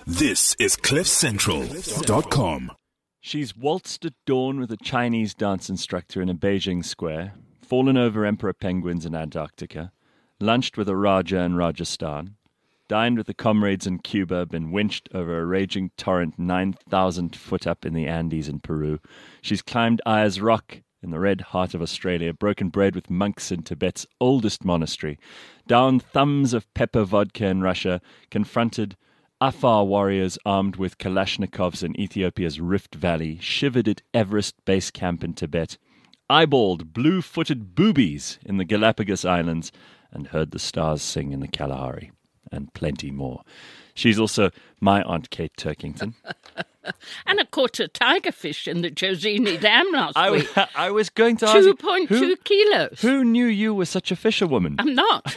This is CliffCentral.com. She's waltzed at dawn with a Chinese dance instructor in a Beijing square, fallen over emperor penguins in Antarctica, lunched with a Raja in Rajasthan, dined with the comrades in Cuba, been winched over a raging torrent 9,000 foot up in the Andes in Peru. She's climbed Ayers Rock in the red heart of Australia, broken bread with monks in Tibet's oldest monastery, down thumbs of pepper vodka in Russia, confronted Afar warriors armed with Kalashnikovs in Ethiopia's Rift Valley, shivered at Everest Base Camp in Tibet, eyeballed blue-footed boobies in the Galapagos Islands, and heard the stars sing in the Kalahari, and plenty more. She's also my Aunt Kate Turkington. And I caught a tigerfish in the Josini Dam last week. I was going to ask 2.2 kilos. Who knew you were such a fisherwoman? I'm not.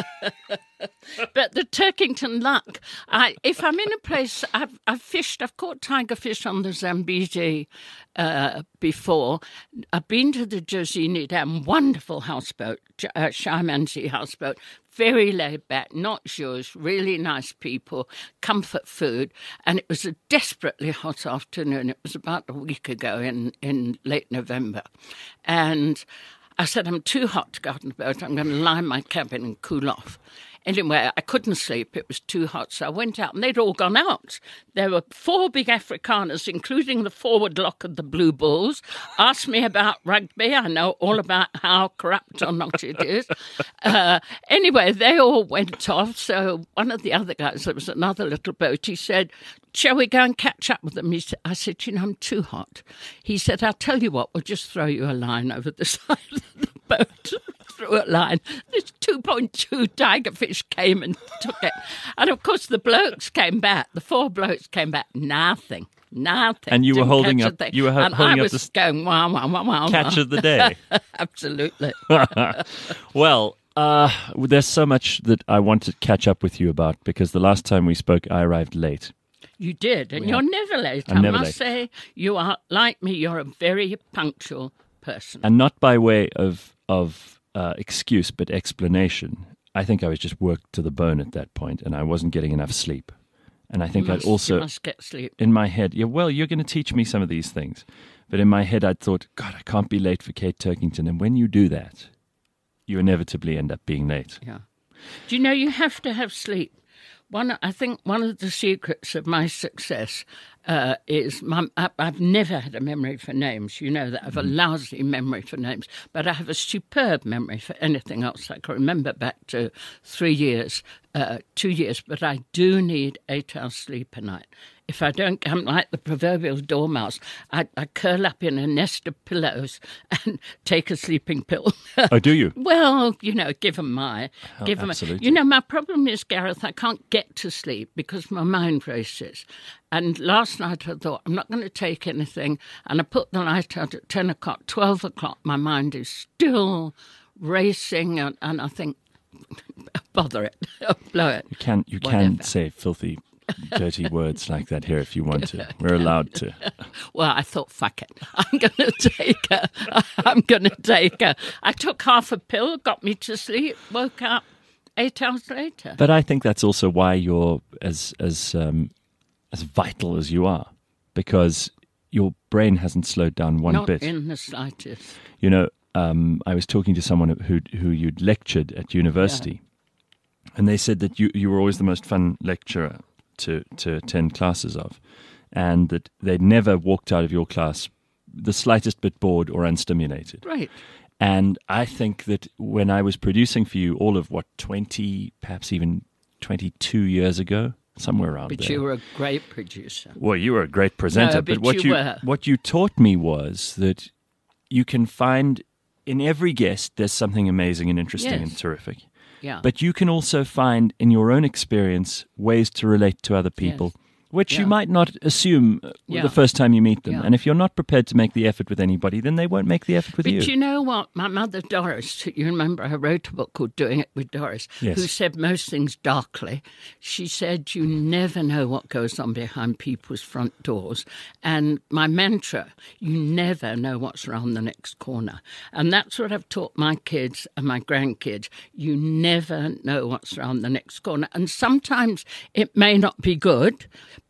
But the Turkington luck. If I'm in a place, I've fished, I've caught tigerfish on the Zambezi before. I've been to the Josini Dam, wonderful houseboat, Shaimansi houseboat, very laid back, not zhuzh, really nice people, comfort food. And it was a desperately hot afternoon. It was about a week ago in late November. And I said, I'm too hot to go out on the boat. I'm going to lie in my cabin and cool off. Anyway, I couldn't sleep. It was too hot. So I went out and they'd all gone out. There were 4 big Afrikaners, including the forward lock of the Blue Bulls, asked me about rugby. I know all about how corrupt or not it is. Anyway, they all went off. So one of the other guys, there was another little boat, he said, shall we go and catch up with them? I said, I'm too hot. He said, I'll tell you what, we'll just throw you a line over the side of the boat. Threw a line. This 2.2 tigerfish came and took it. And of course the blokes came back, the 4 blokes came back, nothing. And you were holding up and I was the going, wow. catch of the day. Absolutely. Well, there's so much that I want to catch up with you about because the last time we spoke, I arrived late. You did, and you're never late. I'm never late. I late. must say, you are, like me, you're a very punctual person. And not by way of excuse, but explanation. I think I was just worked to the bone at that point, and I wasn't getting enough sleep. And I think you I'd also... You must get sleep. In my head, you're going to teach me some of these things. But in my head, I'd thought, God, I can't be late for Kate Turkington. And when you do that, you inevitably end up being late. Yeah. Do you know you have to have sleep? I think one of the secrets of my success is I've never had a memory for names. You know that I have a lousy memory for names, but I have a superb memory for anything else. I can remember back to 3 years, 2 years, but I do need 8 hours sleep a night. If I don't, I'm like the proverbial dormouse. I curl up in a nest of pillows and take a sleeping pill. Oh, do you? Well, give them absolutely. My problem is, Gareth, I can't get to sleep because my mind races. And last night I thought, I'm not going to take anything. And I put the light out at 10 o'clock, 12 o'clock. My mind is still racing. And I think, bother it, blow it. You can say filthy, dirty words like that here if you want to. We're allowed to. Well, I thought, fuck it. I'm going to take her. I took half a pill, got me to sleep, woke up 8 hours later. But I think that's also why you're as vital as you are, because your brain hasn't slowed down one bit. Not in the slightest. I was talking to someone who you'd lectured at university, and they said that you were always the most fun lecturer to attend classes of, and that they'd never walked out of your class the slightest bit bored or unstimulated. Right. And I think that when I was producing for you all of 20, perhaps even 22 years ago, somewhere around there. But you were a great producer. Well, you were a great presenter. No, but what you taught me was that you can find in every guest there's something amazing and interesting and terrific. Yeah. But you can also find in your own experience ways to relate to other people, which you might not assume the first time you meet them. Yeah. And if you're not prepared to make the effort with anybody, then they won't make the effort with you. But you know what? My mother, Doris, you remember I wrote a book called Doing It with Doris, who said most things darkly. She said, you never know what goes on behind people's front doors. And my mantra, you never know what's around the next corner. And that's what I've taught my kids and my grandkids. You never know what's around the next corner. And sometimes it may not be good,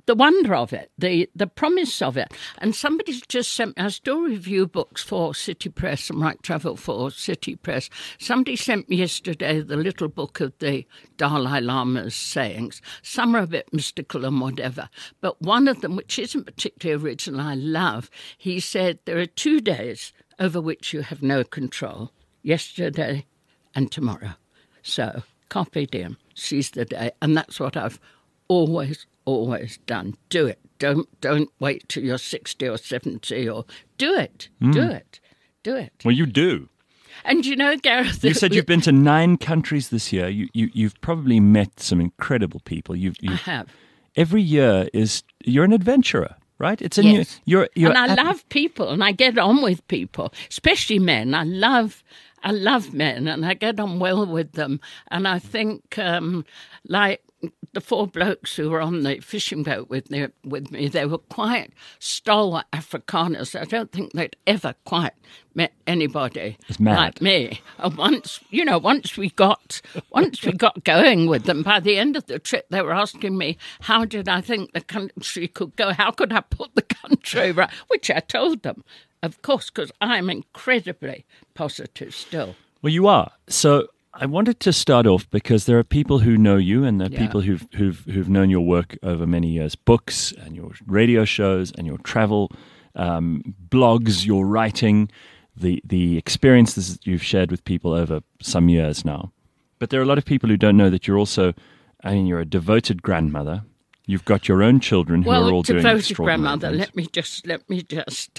the wonder of it, the promise of it. And somebody's just sent me, I still review books for City Press and write travel for City Press. Somebody sent me yesterday the little book of the Dalai Lama's sayings. Some are a bit mystical and whatever, but one of them, which isn't particularly original, I love, he said, there are 2 days over which you have no control, yesterday and tomorrow. So, carpe diem, seize the day. And that's what I've always done. Do it. Don't wait till you're 60 or 70 or do it. Do it. Well, you do. And you know, Gareth... You said you've been to 9 countries this year. You've probably met some incredible people. I have. Every year you're an adventurer, right? It's Yes. you're and I love people, and I get on with people, especially men. I love men, and I get on well with them. And I think, like the 4 blokes who were on the fishing boat with me, they were quite stalwart Afrikaners. I don't think they'd ever quite met anybody like me. And once we got going with them, by the end of the trip, they were asking me, how did I think the country could go? How could I put the country right? Which I told them, of course, because I'm incredibly positive still. Well, you are. So I wanted to start off because there are people who know you, and there are people who've known your work over many years, books and your radio shows and your travel blogs, your writing, the experiences that you've shared with people over some years now. But there are a lot of people who don't know that you're also, you're a devoted grandmother. You've got your own children who are all doing devoted extraordinary grandmother. things. Let me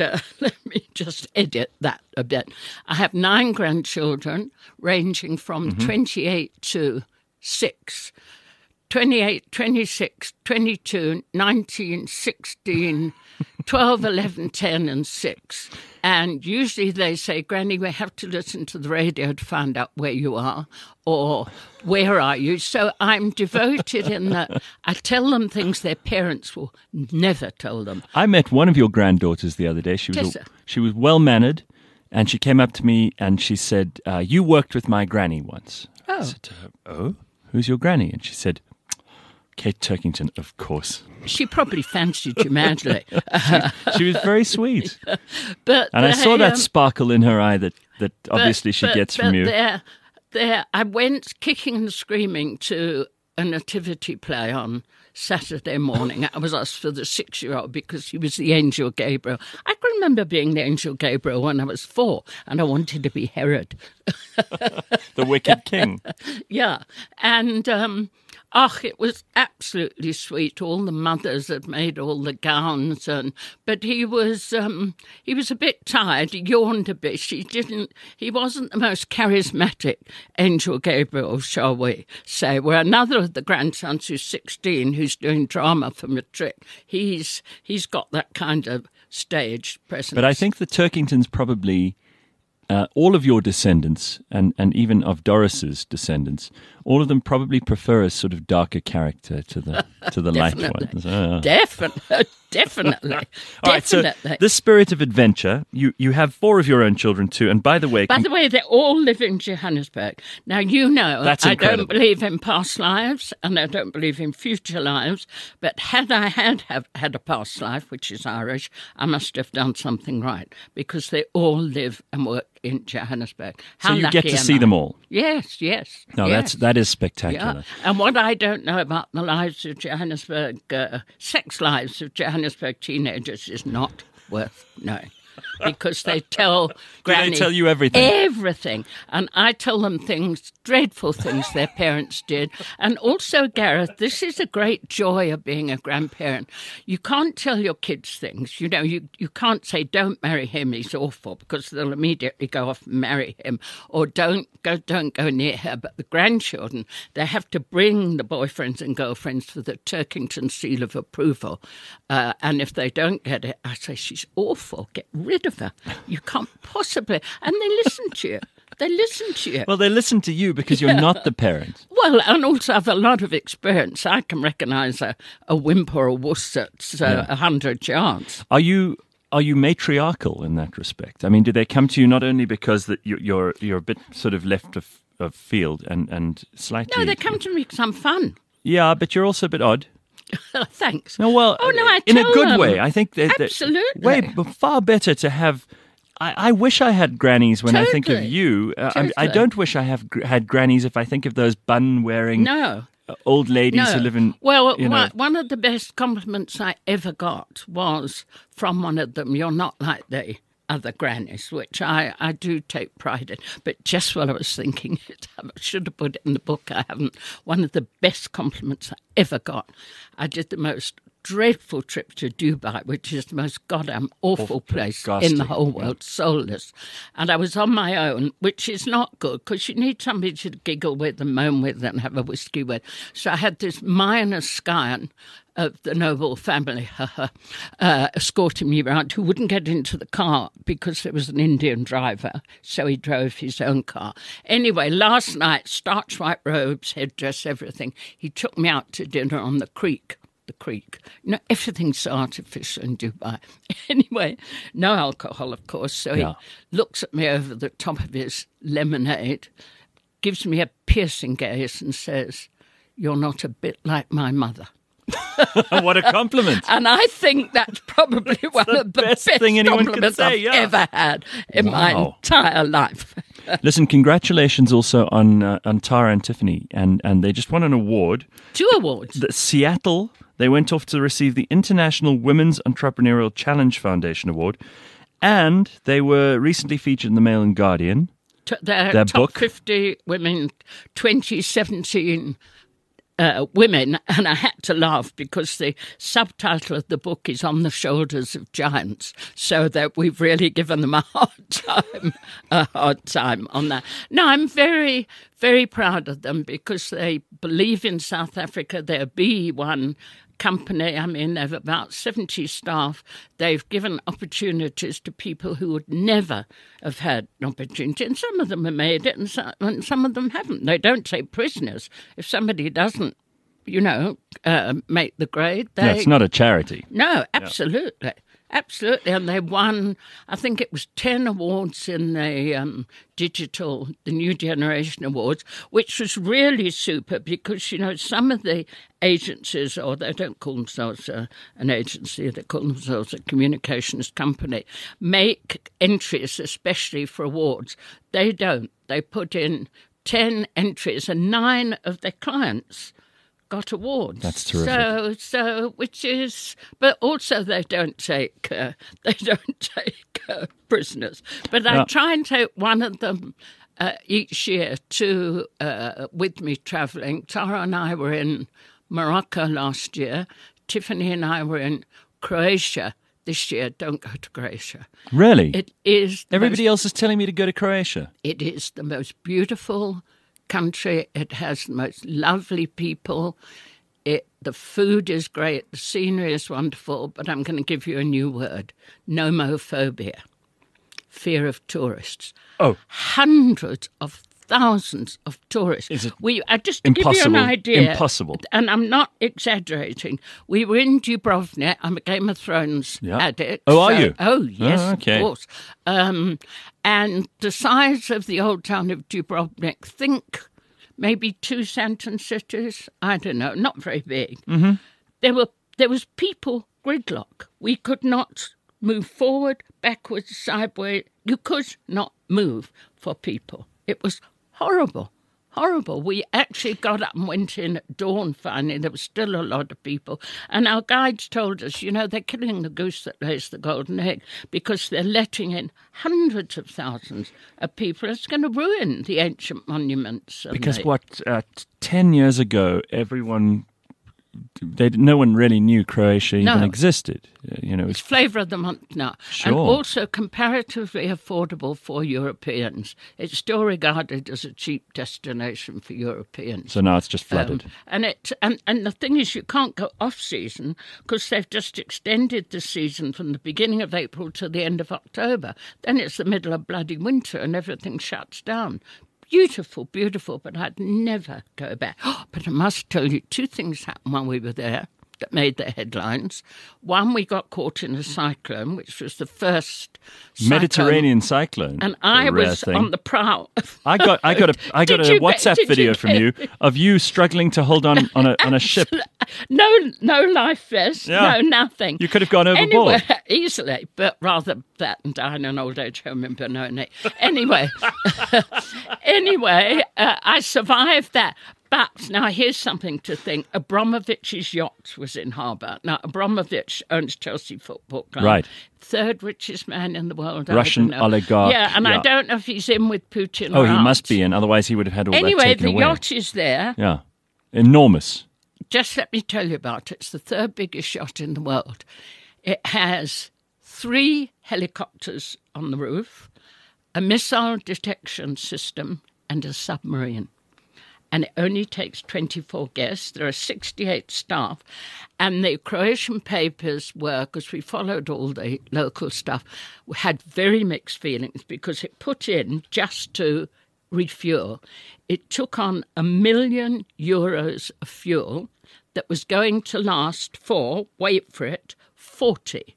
just edit that a bit. I have 9 grandchildren, ranging from 28 to 6. 28, 26, 22, 19, 16, 12, 11, 10 and 6. And usually they say, Granny, we have to listen to the radio to find out where you are or where are you. So I'm devoted in that I tell them things their parents will never tell them. I met one of your granddaughters the other day. She was well-mannered, and she came up to me and she said, you worked with my granny once. Oh. I said, oh, who's your granny? And she said, Kate Turkington, of course. She probably fancied you madly. She was very sweet. And I saw that sparkle in her eye that obviously she gets from you. I went kicking and screaming to a nativity play on Saturday morning. I was asked for the 6-year-old because he was the angel Gabriel. I can remember being the angel Gabriel when I was 4, and I wanted to be Herod. The wicked king. Yeah. And it was absolutely sweet. All the mothers had made all the gowns, but he was a bit tired. He yawned a bit. He wasn't the most charismatic angel Gabriel, shall we say. Where another of the grandsons, who's 16, who's doing drama for Matric, he's got that kind of stage presence. But I think the Turkingtons probably. All of your descendants, and even of Doris's descendants, all of them probably prefer a sort of darker character to the light ones. Definitely. All right, so this spirit of adventure, you have 4 of your own children too, and by the way, they all live in Johannesburg. Now, you know, that's I incredible. don't believe in past lives, and I don't believe in future lives, but had I had a past life, which is Irish, I must have done something right, because they all live and work in Johannesburg. So you get to see them all? Yes. No, yes. that is spectacular. Yeah. And what I don't know about the lives of Johannesburg, sex lives of Johannesburg teenagers is not worth knowing. Because they tell Granny... Do they tell you everything? Everything. And I tell them things, dreadful things their parents did. And also, Gareth, this is a great joy of being a grandparent. You can't tell your kids things. You know, you can't say, don't marry him, he's awful, because they'll immediately go off and marry him. Or don't go near her. But the grandchildren, they have to bring the boyfriends and girlfriends for the Turkington seal of approval. And if they don't get it, I say, she's awful, get rid of her. You can't possibly. And they listen to you. Well, they listen to you because you're not the parent. Well, and also have a lot of experience. I can recognise a wimp or a wuss that's 100 yards. Are you matriarchal in that respect? I mean, do they come to you not only because that you're a bit sort of left of field and slightly... No, they come to me because I'm fun. Yeah, but you're also a bit odd. Thanks. No, well, oh, no, I in a tell good them. way. I think that Absolutely. far better to have. I wish I had grannies when I think of Totally. you. I Totally. don't wish I had grannies if I think of those bun-wearing No. old ladies who live in. Well, you know, one of the best compliments I ever got was from one of them. You're not like the other grannies, which I do take pride in. But just while I was thinking it, I should have put it in the book. I haven't. One of the best compliments I ever got. I did the most dreadful trip to Dubai, which is the most goddamn awful place ghastly, in the whole world, soulless. And I was on my own, which is not good because you need somebody to giggle with and moan with and have a whiskey with. So I had this minor scion of the noble family escorting me around, who wouldn't get into the car because there was an Indian driver, so he drove his own car. Anyway, last night, starched white robes, headdress, everything. He took me out to dinner on the creek. You know, everything's so artificial in Dubai. Anyway, no alcohol, of course. So he looks at me over the top of his lemonade, gives me a piercing gaze and says, "You're not a bit like my mother." what a compliment! And I think that's probably one of the best thing anyone could compliments say, I've ever had in my entire life. Listen, congratulations also on Tara and Tiffany, and they just won an award. 2 awards. The Seattle, they went off to receive the International Women's Entrepreneurial Challenge Foundation Award, and they were recently featured in the Mail and Guardian. Their top book. 50 women, 2017 women, and I had to laugh because the subtitle of the book is On the Shoulders of Giants, so that we've really given them a hard time on that. No, I'm very, very proud of them because they believe in South Africa. They're B1 company. I mean, they have about 70 staff. They've given opportunities to people who would never have had an opportunity. And some of them have made it and some of them haven't. They don't take prisoners. If somebody doesn't, make the grade, It's not a charity. No, absolutely. Absolutely. And they won, I think it was 10 awards in the the New Generation Awards, which was really super because, some of the agencies, or they don't call themselves an agency, they call themselves a communications company, make entries especially for awards. They don't. They put in 10 entries and 9 of their clients got awards. That's terrific. So which is, but also they don't take prisoners. But I try and take one of them each year to with me travelling. Tara and I were in Morocco last year. Tiffany and I were in Croatia this year. Don't go to Croatia. Really? It is. Everybody else is telling me to go to Croatia. It is the most beautiful country. It has the most lovely people. The food is great. The scenery is wonderful. But I'm going to give you a new word: nomophobia, fear of tourists. Oh, hundreds of thousands of tourists. Is it just to give you an idea, impossible? And I'm not exaggerating. We were in Dubrovnik. I'm a Game of Thrones addict. Oh, are you? Oh, yes, okay. Of course. And the size of the old town of Dubrovnik, think maybe 2 Santon cities. I don't know, not very big. Mm-hmm. There was people gridlock. We could not move forward, backwards, sideways. You could not move for people. It was horrible. Horrible. We actually got up and went in at dawn finally. There was still a lot of people. And our guides told us, they're killing the goose that lays the golden egg because they're letting in hundreds of thousands of people. It's going to ruin the ancient monuments. Because 10 years ago, no one really knew Croatia even existed. It's flavour of the month now. Sure. And also comparatively affordable for Europeans. It's still regarded as a cheap destination for Europeans. So now it's just flooded. And the thing is, you can't go off-season because they've just extended the season from the beginning of April to the end of October. Then it's the middle of bloody winter and everything shuts down. Beautiful, beautiful, but I'd never go back. But I must tell you, 2 things happened while we were there. that made the headlines. One, we got caught in a cyclone, which was the first Mediterranean cyclone. and I rare was thing. on the prow. I got a Did you WhatsApp did video you from you of you struggling to hold on a ship. No life vest, Yeah. no nothing. You could have gone overboard. Anyway, easily, but rather that and die in an old age home in Benoni. Anyway, I survived that. But now here's something to think. Abramovich's yacht was in harbour. Now, Abramovich owns Chelsea Football Club. Right. Third richest man in the world. Russian I don't know. oligarch. Yeah, and Yeah. I don't know if he's in with Putin Oh, or he out. must be in. Otherwise, he would have had all that Anyway, taken the away. yacht is there. Yeah. Enormous. Just let me tell you about it. It's the third biggest yacht in the world. It has 3 helicopters on the roof, a missile detection system, and a submarine. And it only takes 24 guests. There are 68 staff. And the Croatian papers were, because we followed all the local stuff, had very mixed feelings because it put in, just to refuel, it took on €1 million of fuel that was going to last for, wait for it, 40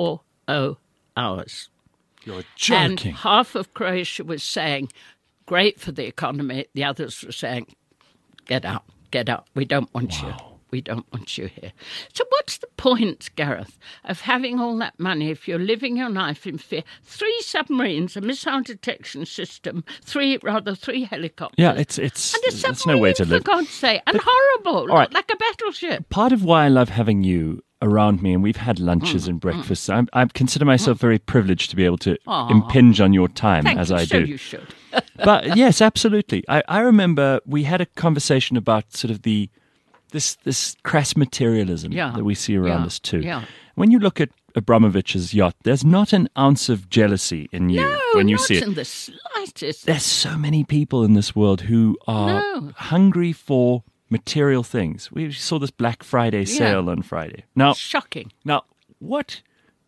hours. You're And joking. half of Croatia was saying, great for the economy. The others were saying, get out. We don't want you. We don't want you here. So what's the point, Gareth, of having all that money if you're living your life in fear? 3 submarines, a missile detection system, 3 helicopters. Yeah, it's and a it's no way to submarine, live. for God's sake. And horrible, all right. like a battleship. Part of why I love having you around me, and we've had lunches and breakfasts. I consider myself very privileged to be able to impinge on your time Thank as you, I so do. you should. But yes, absolutely. I remember we had a conversation about sort of this crass materialism Yeah. that we see around Yeah. us too. Yeah. When you look at Abramovich's yacht, there's not an ounce of jealousy in you No, when you not see it. in the slightest. There's so many people in this world who are No. hungry for material things. We saw this Black Friday sale on Friday. Now, Shocking. what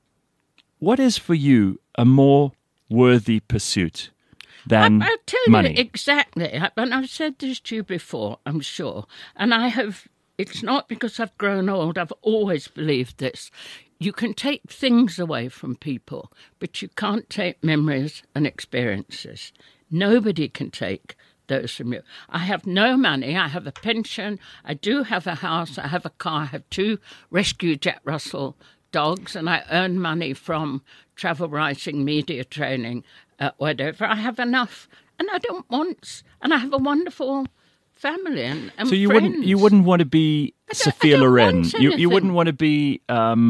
is for you a more worthy pursuit than I'll tell money? you exactly. And I've said this to you before, I'm sure. And it's not because I've grown old. I've always believed this. You can take things away from people, but you can't take memories and experiences. Nobody can take those from you. I have no money. I have a pension. I do have a house. I have a car. I have 2 rescue Jack Russell dogs, and I earn money from travel writing, media training, whatever. I have enough, and I don't want. And I have a wonderful family and So you friends. wouldn't want to be Sophia don't Loren. want You anything. wouldn't want to be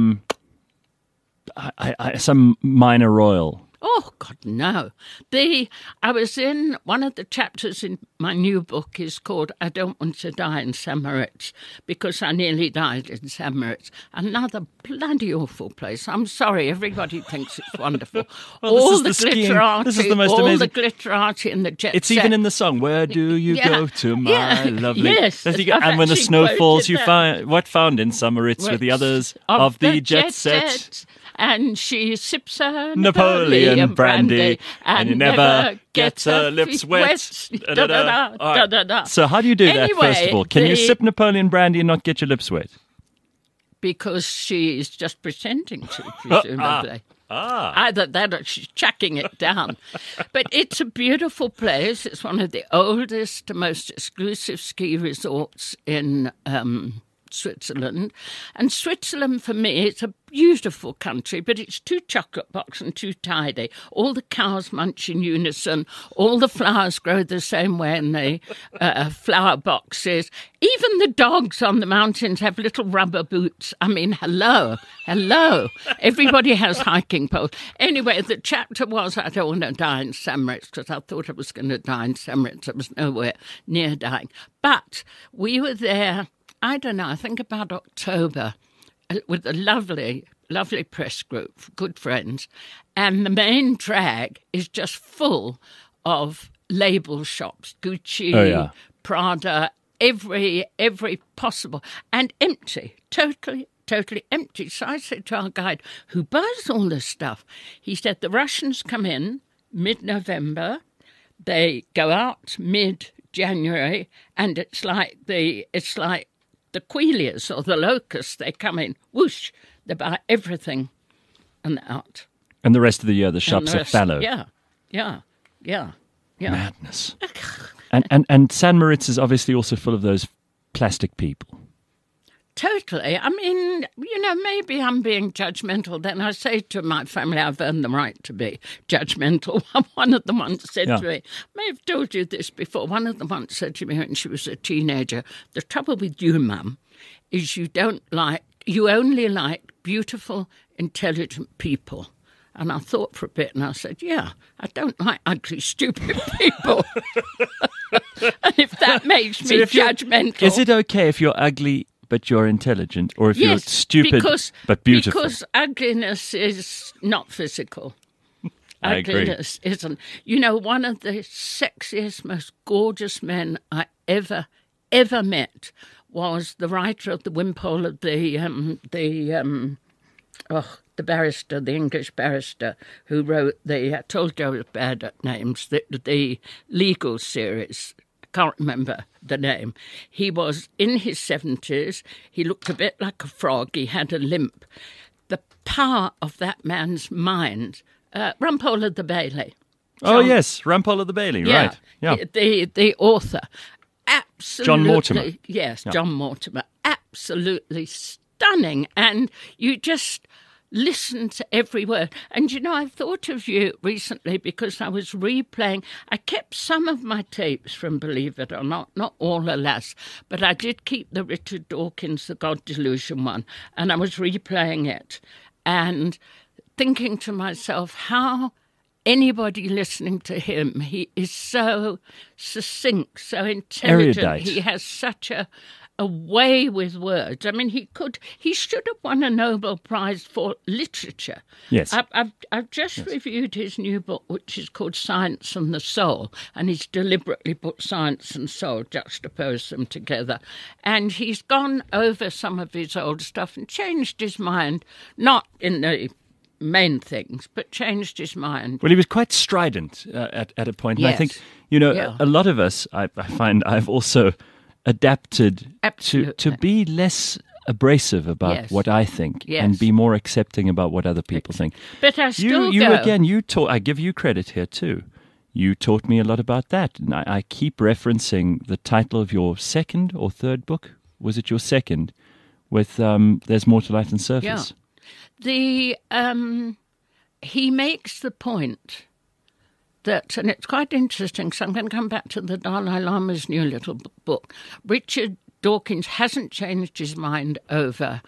some minor royal. Oh, God, no. I was in one of the chapters in my new book is called I Don't Want to Die in St. Moritz, because I nearly died in St. Moritz. Another bloody awful place. I'm sorry, everybody thinks it's wonderful. Well, this all is the the skiing. glitterati, This is the most all amazing- the glitterati and the jet It's set. even in the song. Where do you Yeah. go to, my Yeah. lovely? Yes, And I've when the actually snow falls, quoted you that. find found in Summeritz with the others of the jet set. And she sips her Napoleon brandy, and you never gets her lips wet. Da, da, da, All da, right. da, da. So how do you do that, first of all? Can you sip Napoleon brandy and not get your lips wet? Because she's just pretending to, presumably. Either that or she's chucking it down. But it's a beautiful place. It's one of the oldest, most exclusive ski resorts in Switzerland. And Switzerland, for me, it's a beautiful country, but it's too chocolate box and too tidy. All the cows munch in unison. All the flowers grow the same way in the flower boxes. Even the dogs on the mountains have little rubber boots. I mean, hello. Everybody has hiking poles. Anyway, the chapter was I don't want to die in St. Moritz, because I thought I was going to die in St. Moritz. I was nowhere near dying. But we were there, I don't know, I think about October, with a lovely press group, good friends, and the main drag is just full of label shops, Gucci, Prada, every possible, and empty, totally empty. So I said to our guide, who buys all this stuff? He said the Russians come in mid-November, they go out mid-January, and it's like the queelies or the locusts, they come in, whoosh, they buy everything and they're out. And the rest of the year, the And shops the are rest- fallow. Yeah. Madness. and San Moritz is obviously also full of those plastic people. Totally. I mean, maybe I'm being judgmental. Then I say to my family, I've earned the right to be judgmental. One of them once said to me, I may have told you this before, one of them once said to me when she was a teenager, the trouble with you, Mum, is you only like beautiful, intelligent people. And I thought for a bit and I said, yeah, I don't like ugly, stupid people. And if that makes me judgmental. Is it okay if you're ugly but you're intelligent, or if you're stupid but beautiful? Because ugliness is not physical. I agree. Ugliness isn't. One of the sexiest, most gorgeous men I ever met was the writer of the Wimpole of the barrister, the English barrister who wrote I told you I was bad at names, the legal series. Can't remember the name. He was in his 70s. He looked a bit like a frog. He had a limp. The power of that man's mind. Rumpole of the Bailey. Oh, yes, Rumpole of the Bailey, right. Yeah. The author. Absolutely. John Mortimer. Yes, yeah. John Mortimer. Absolutely stunning. And you just listen to every word. And, I thought of you recently because I was replaying. I kept some of my tapes from Believe It or Not all, alas, but I did keep the Richard Dawkins, The God Delusion one, and I was replaying it and thinking to myself how anybody listening to him, he is so succinct, so intelligent. Erudite. He has such a way with words. I mean, he should have won a Nobel Prize for literature. Yes. I've just reviewed his new book, which is called Science and the Soul, and he's deliberately put science and soul, juxtaposed them together. And he's gone over some of his old stuff and changed his mind, not in the main things, but changed his mind. Well, he was quite strident at a point. And Yes. I think, a lot of us, I find I've also adapted to be less abrasive about what I think and be more accepting about what other people think. But I still I give you credit here too. You taught me a lot about that. And I keep referencing the title of your second or third book. Was it your second? With There's More to Life Than Surface. Yeah. He makes the point that, and it's quite interesting, so I'm going to come back to the Dalai Lama's new little book. Richard Dawkins hasn't changed his mind over,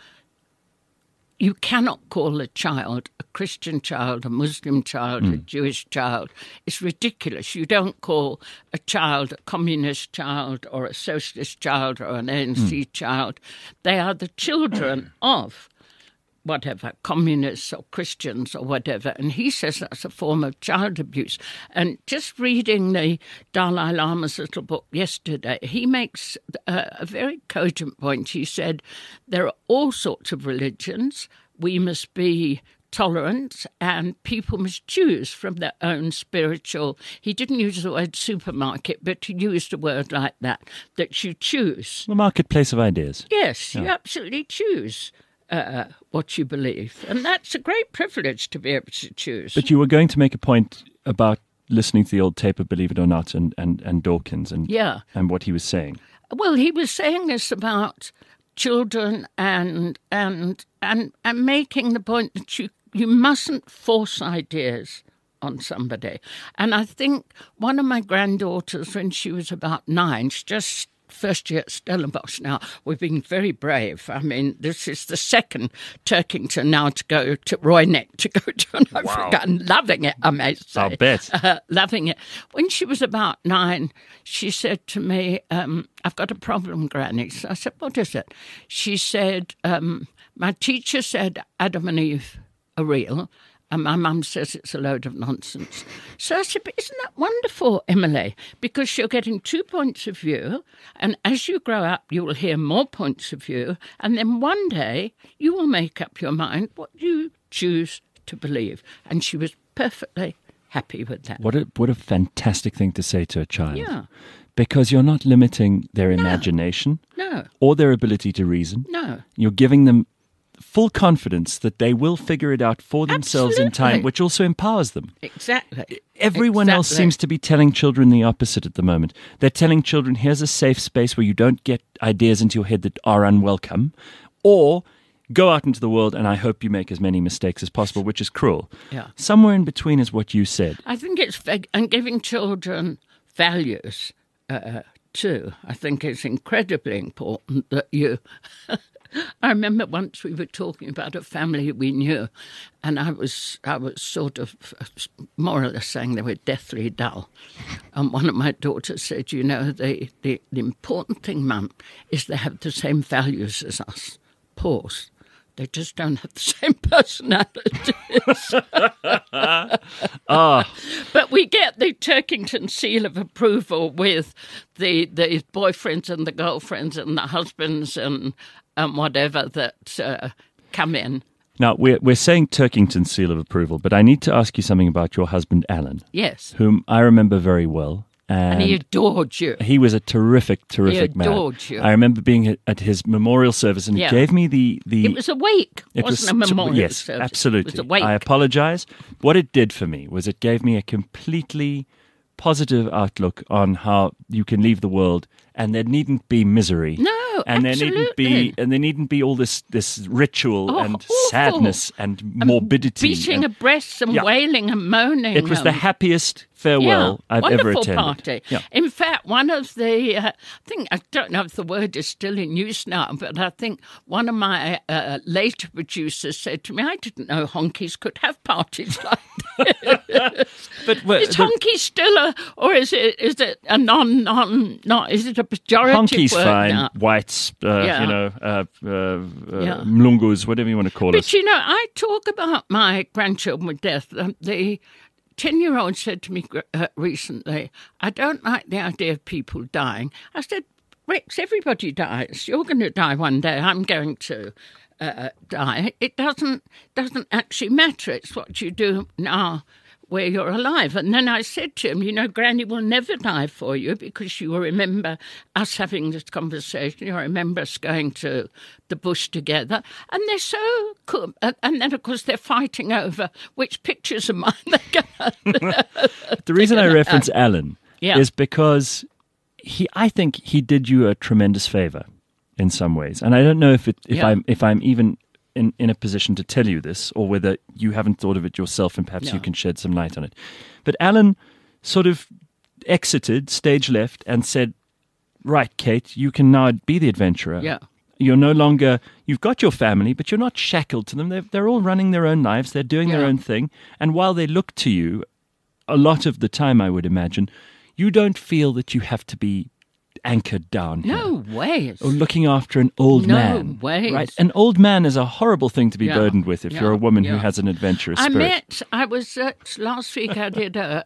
you cannot call a child a Christian child, a Muslim child, a Jewish child. It's ridiculous. You don't call a child a communist child or a socialist child or an ANC child. They are the children of whatever, communists or Christians or whatever. And he says that's a form of child abuse. And just reading the Dalai Lama's little book yesterday, he makes a very cogent point. He said there are all sorts of religions. We must be tolerant and people must choose from their own spiritual. He didn't use the word supermarket, but he used a word like that you choose. The marketplace of ideas. Yes, you absolutely choose what you believe. And that's a great privilege to be able to choose. But you were going to make a point about listening to the old tape of Believe It or Not and Dawkins and what he was saying. Well, he was saying this about children and making the point that you mustn't force ideas on somebody. And I think one of my granddaughters, when she was about 9, she just first year at Stellenbosch now. We've been very brave. I mean, this is the second Turkington now to go to Royneck, to go to an Africa, and loving it, I may say. I'll bet. Loving it. When she was about 9, she said to me, I've got a problem, Granny. So I said, what is it? She said, my teacher said Adam and Eve are real, and my mum says it's a load of nonsense. So I said, but isn't that wonderful, Emily? Because you're getting 2 points of view, and as you grow up, you will hear more points of view, and then one day you will make up your mind what you choose to believe. And she was perfectly happy with that. What a fantastic thing to say to a child. Yeah. because you're not limiting their imagination No. or their ability to reason. No. You're giving them full confidence that they will figure it out for themselves in time, Absolutely. which also empowers them. Exactly. Everyone else Exactly. seems to be telling children the opposite at the moment. They're telling children, here's a safe space where you don't get ideas into your head that are unwelcome, or go out into the world and I hope you make as many mistakes as possible, which is cruel. Yeah. Somewhere in between is what you said. I think and giving children values too. I think it's incredibly important that you. I remember once we were talking about a family we knew, and I was sort of more or less saying they were deathly dull. And one of my daughters said, "You know, the important thing, Mum, is they have the same values as us." Pause. They just don't have the same personalities. But we get the Turkington seal of approval with the boyfriends and the girlfriends and the husbands and whatever that come in. Now, we're saying Turkington seal of approval, but I need to ask you something about your husband, Alan, Yes. whom I remember very well. And he adored you. He was a terrific man. adored you. I remember being at his memorial service, and he Yeah. gave me the. It was a wake. It wasn't a memorial yes, service. absolutely. It was a wake. I apologize. What it did for me was it gave me a completely positive outlook on how you can leave the world, and there needn't be misery. No, and absolutely. there needn't be all this ritual and awful. sadness and morbidity. Beating and of breasts and Yeah. wailing and moaning. it was the happiest farewell I've ever wonderful attended. party. Yeah. In fact, one of the, I don't know if the word is still in use now, but I think one of my later producers said to me, I didn't know honkies could have parties like this. But Is honky still or is it a is it a pejorative honky's word fine, now? whites, Yeah. mlungus, whatever you want to call But us. you know, I talk about my grandchildren with death. The 10-year-old said to me recently, I don't like the idea of people dying. I said, Rex, everybody dies. You're going to die one day. I'm going to die. It doesn't actually matter. It's what you do now where you're alive. And then I said to him, you know, Granny will never die for you because you will remember us having this conversation. You'll remember us going to the bush together. And they're so cool. And then, of course, they're fighting over which pictures of mine they're going to... The reason I reference Alan Yeah. is because I think he did you a tremendous favor in some ways. And I don't know if I'm even in a position to tell you this, or whether you haven't thought of it yourself and perhaps No. you can shed some light on it. But Alan sort of exited, stage left, and said, right, Kate, you can now be the adventurer. Yeah. You're no longer, you've got your family, but you're not shackled to them. They're all running their own lives. They're doing their Yeah. own thing. And while they look to you, a lot of the time, I would imagine, you don't feel that you have to be anchored down here. No ways. Or looking after an old No man. ways. Right? An old man is a horrible thing to be Yeah. burdened with if Yeah. you're a woman who Yeah. has an adventurous spirit. I was last week I did a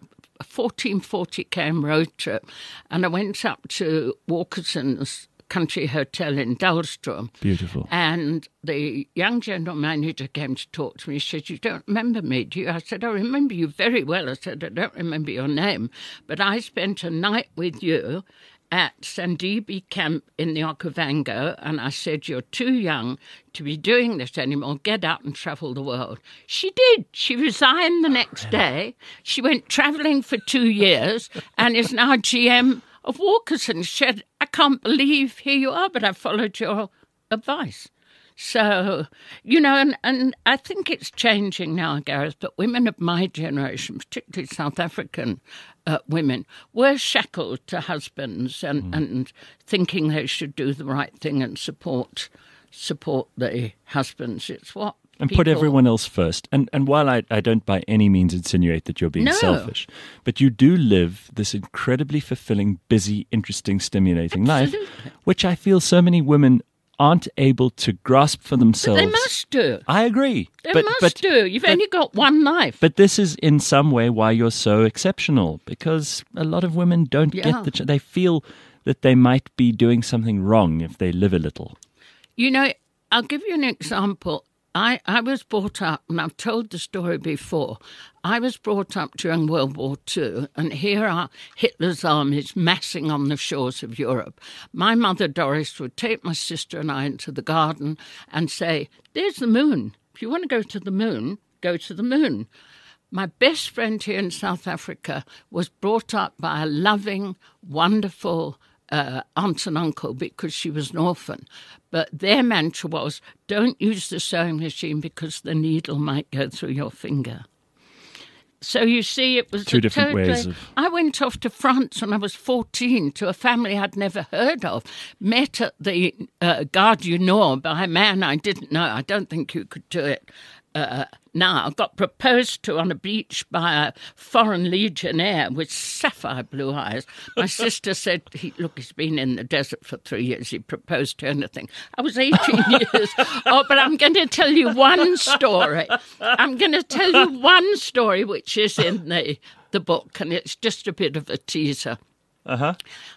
1440 km road trip, and I went up to Walkerson's country hotel in Dahlstrom. Beautiful. And the young general manager came to talk to me. He said, you don't remember me, do you? I said, I remember you very well. I said, I don't remember your name, but I spent a night with you at Sandibi camp in the Okavango, and I said, you're too young to be doing this anymore. Get out and travel the world. She did. She resigned the next day. She went travelling for 2 years and is now GM of Walkerson. She said, I can't believe here you are, but I followed your advice. So, you know, and I think it's changing now, Gareth, but women of my generation, particularly South African women, were shackled to husbands and thinking they should do the right thing and support the husbands. It's what And people... put everyone else first. And while I don't by any means insinuate that you're being No. selfish, but you do live this incredibly fulfilling, busy, interesting, stimulating life, Absolutely. which I feel so many women aren't able to grasp for themselves. They must do. I agree. They must do. You've only got one life. But this is in some way why you're so exceptional, because a lot of women don't Yeah. get they feel that they might be doing something wrong if they live a little. You know, I'll give you an example. I was brought up, and I've told the story before, I was brought up during World War II, and here are Hitler's armies massing on the shores of Europe. My mother, Doris, would take my sister and I into the garden and say, there's the moon. If you want to go to the moon, go to the moon. My best friend here in South Africa was brought up by a loving, wonderful aunt and uncle because she was an orphan. But their mantra was, don't use the sewing machine because the needle might go through your finger. So you see, it was two different ways of... I went off to France when I was 14 to a family I'd never heard of. Met at the Gare du Nord by a man I didn't know. I don't think you could do it now. Got proposed to on a beach by a foreign legionnaire with sapphire blue eyes. My sister said, look, he's been in the desert for 3 years. He proposed to anything. I was 18 years. Oh, but I'm going to tell you one story. I'm going to tell you one story which is in the book, and it's just a bit of a teaser. Uh-huh.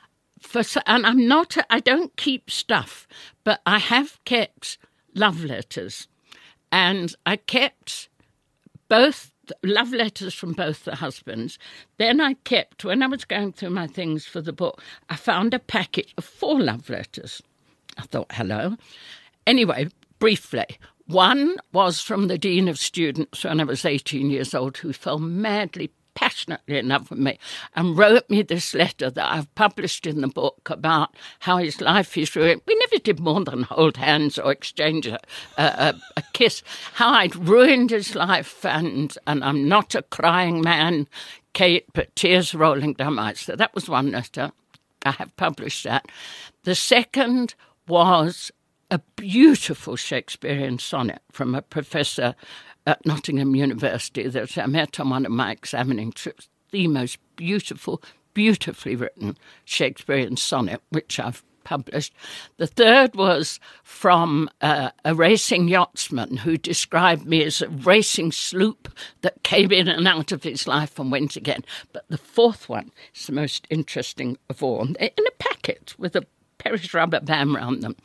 And I don't keep stuff, but I have kept love letters. And I kept both love letters from both the husbands. Then I kept, when I was going through my things for the book, I found a packet of 4 love letters. I thought, hello. Anyway, briefly, one was from the Dean of Students when I was 18 years old, who fell madly, passionately in love with me and wrote me this letter that I've published in the book about how his life is ruined. We never did more than hold hands or exchange a kiss. How I'd ruined his life, and I'm not a crying man, Kate, but tears rolling down my eyes. So that was one letter. I have published that. The second was a beautiful Shakespearean sonnet from a professor at Nottingham University that I met on one of my examining trips. The most beautiful, beautifully written Shakespearean sonnet, which I've published. The third was from a racing yachtsman who described me as a racing sloop that came in and out of his life and went again. But the fourth one is the most interesting of all. In a packet with a Perish rubber band round them.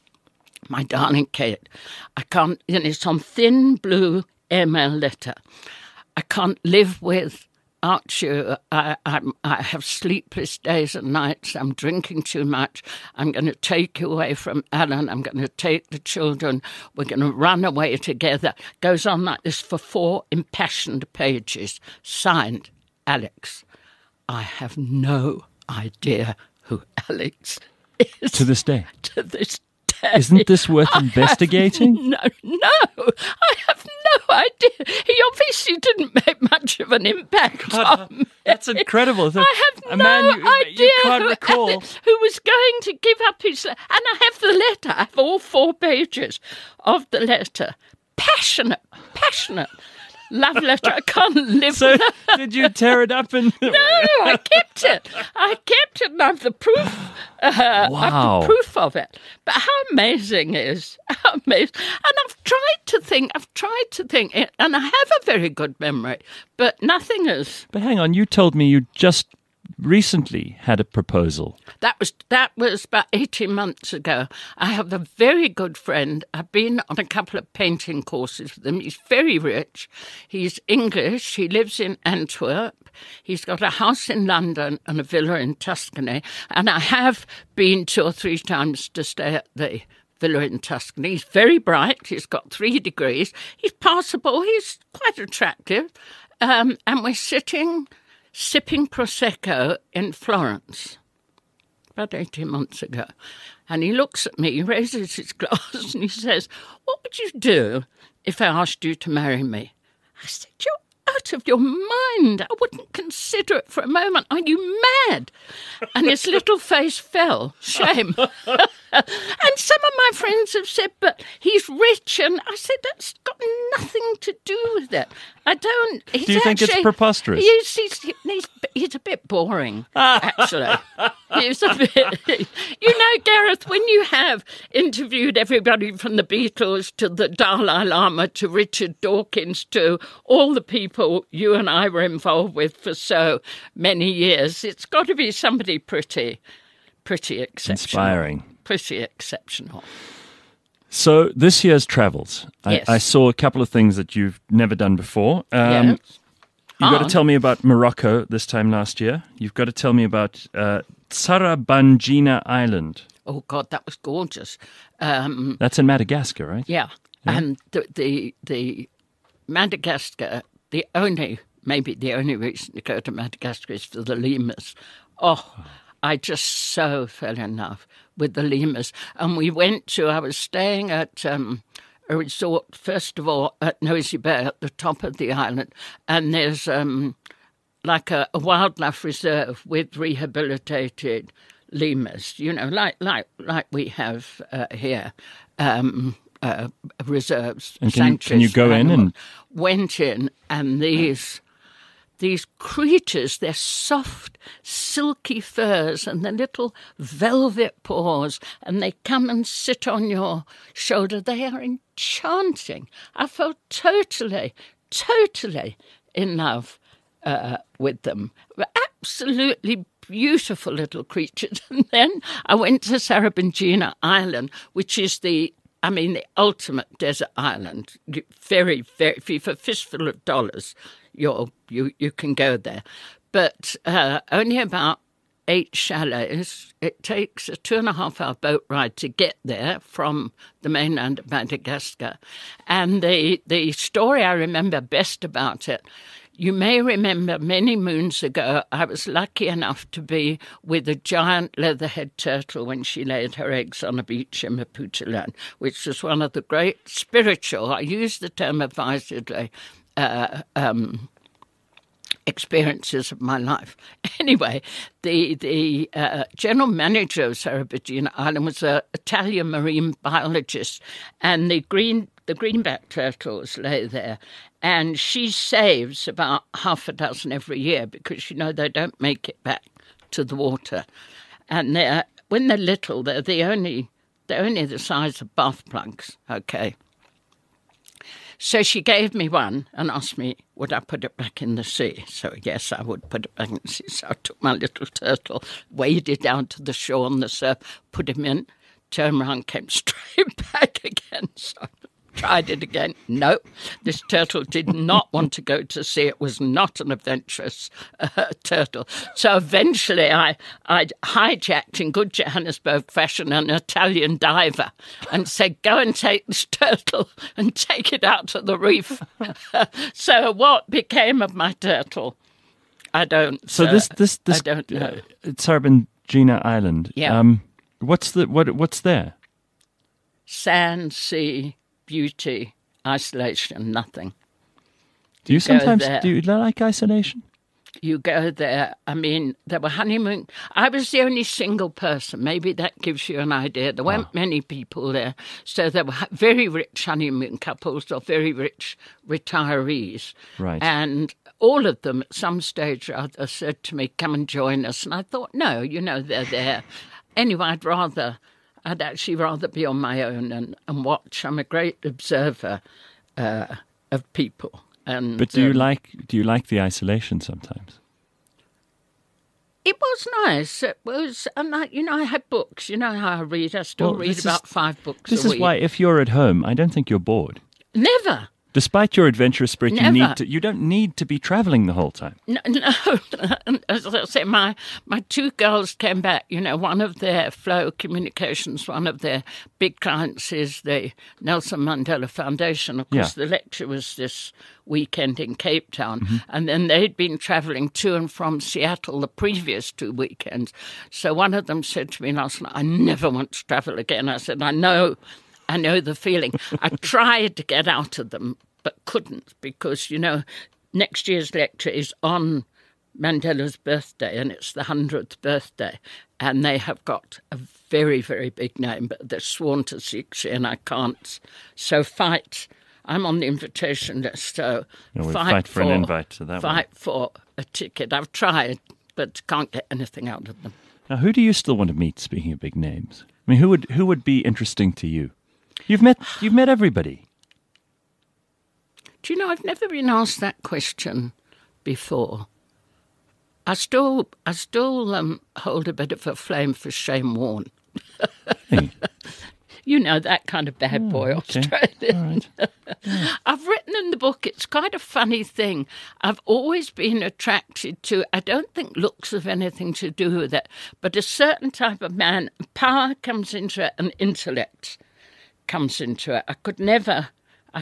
My darling Kate, it's on thin blue airmail letter. I can't live without you. I have sleepless days and nights. I'm drinking too much. I'm going to take you away from Alan. I'm going to take the children. We're going to run away together. Goes on like this for 4 impassioned pages. Signed, Alex. I have no idea who Alex is. To this day? To this day. Isn't this worth investigating? No, I have no idea. He obviously didn't make much of an impact on me. That's incredible. I have no idea you can't recall. Who was going to give up his... And I have the letter. I have all 4 pages of the letter. Passionate love letter. I can't live So without. did you tear it up? And No, I kept it, and I have the proof. I have the proof of it. But how amazing is how amazing? And I've tried to think, and I have a very good memory, but nothing is. But hang on, you told me you just recently had a proposal. That was about 18 months ago. I have a very good friend. I've been on a couple of painting courses with him. He's very rich. He's English. He lives in Antwerp. He's got a house in London and a villa in Tuscany. And I have been 2 or 3 times to stay at the villa in Tuscany. He's very bright. He's got 3 degrees. He's passable. He's quite attractive. And we're sipping Prosecco in Florence about 18 months ago. And he looks at me, he raises his glass and he says, what would you do if I asked you to marry me? I said, you're out of your mind. I wouldn't consider it for a moment. Are you mad? And his little face fell. Shame. And some of my friends have said, but he's rich. And I said, that's got nothing to do with it. I don't... Do you think it's preposterous? He's a bit boring, actually. He's a bit... You know, Gareth, when you have interviewed everybody from the Beatles to the Dalai Lama to Richard Dawkins to all the people you and I were involved with for so many years, it's got to be somebody pretty exceptional. Inspiring. Pretty exceptional. So this year's travels, Yes. I saw a couple of things that you've never done before. Yes. You've got to Oh. tell me about Morocco this time last year. You've got to tell me about Sarabanjina Island. Oh, God, that was gorgeous. That's in Madagascar, right? Yeah. And the Madagascar, maybe the only reason to go to Madagascar is for the lemurs. Oh, I just so fell in love with the lemurs. And I was staying at a resort, first of all, at Nosy Bay at the top of the island. And there's like a wildlife reserve with rehabilitated lemurs, like we have here. Reserves. And can you sanctuaries go for in animals. and- Went in, and these creatures, their soft, silky furs and their little velvet paws, and they come and sit on your shoulder. They are enchanting. I felt totally in love with them. Absolutely beautiful little creatures. And then I went to Sarabanjina Island, which is the ultimate desert island. Very, very, if you've a fistful of dollars, you can go there. But only about 8 chalets. It takes a 2.5-hour boat ride to get there from the mainland of Madagascar. And the story I remember best about it, you may remember many moons ago, I was lucky enough to be with a giant leatherhead turtle when she laid her eggs on a beach in Maputoland, which was one of the great spiritual, I use the term advisedly, experiences of my life. Anyway, the general manager of Sarabanjina Island was an Italian marine biologist, and the greenback turtles lay there, and she saves about half a dozen every year because they don't make it back to the water, and when they're little, they're only the size of bath plugs. Okay. So she gave me one and asked me, would I put it back in the sea? So yes, I would put it back in the sea. So I took my little turtle, waded down to the shore on the surf, put him in, turned around, came straight back again. So I tried it again. No, this turtle did not want to go to sea. It was not an adventurous turtle. So eventually I hijacked, in good Johannesburg fashion, an Italian diver and said, go and take this turtle and take it out to the reef. So what became of my turtle? I don't. So this I don't know. Sarabanjina Island. Yeah. What's there? Sand, sea, beauty, isolation, nothing. Do you sometimes there. do you like isolation? You go there. I mean, there were honeymoon. I was the only single person. Maybe that gives you an idea. There weren't many people there. So there were very rich honeymoon couples or very rich retirees. Right. And all of them at some stage or other said to me, come and join us. And I thought, no, they're there. Anyway, I'd actually rather be on my own and watch. I'm a great observer of people. But do you like the isolation sometimes? It was nice. It was, and I had books. You know how I read. I still read about 5 books a week. This is why, if you're at home, I don't think you're bored. Never. Despite your adventurous spirit, Never. you don't need to be travelling the whole time. No. As I say, my 2 girls came back. One of their Flow Communications, one of their big clients is the Nelson Mandela Foundation. Of course, Yeah. the lecture was this weekend in Cape Town, and then they'd been travelling to and from Seattle the previous 2 weekends. So one of them said to me last night, I never want to travel again. I said, I know the feeling. I tried to get out of them, but couldn't because, next year's lecture is on Mandela's birthday, and it's the 100th birthday. And they have got a very, very big name, but they're sworn to secrecy, and I can't. So fight. I'm on the invitation list, so We'll fight for an invite to that one. Fight for a ticket. I've tried, but can't get anything out of them. Now, who do you still want to meet, speaking of big names? I mean, who would be interesting to you? You've met everybody. Do you know, I've never been asked that question before. I still hold a bit of a flame for Shane Warne. Hey. You know, that kind of bad boy okay. Australian. All right. I've written in the book, it's quite a funny thing. I've always been attracted to, I don't think looks have anything to do with it, but a certain type of man, power comes into it and intellect comes into it. I could never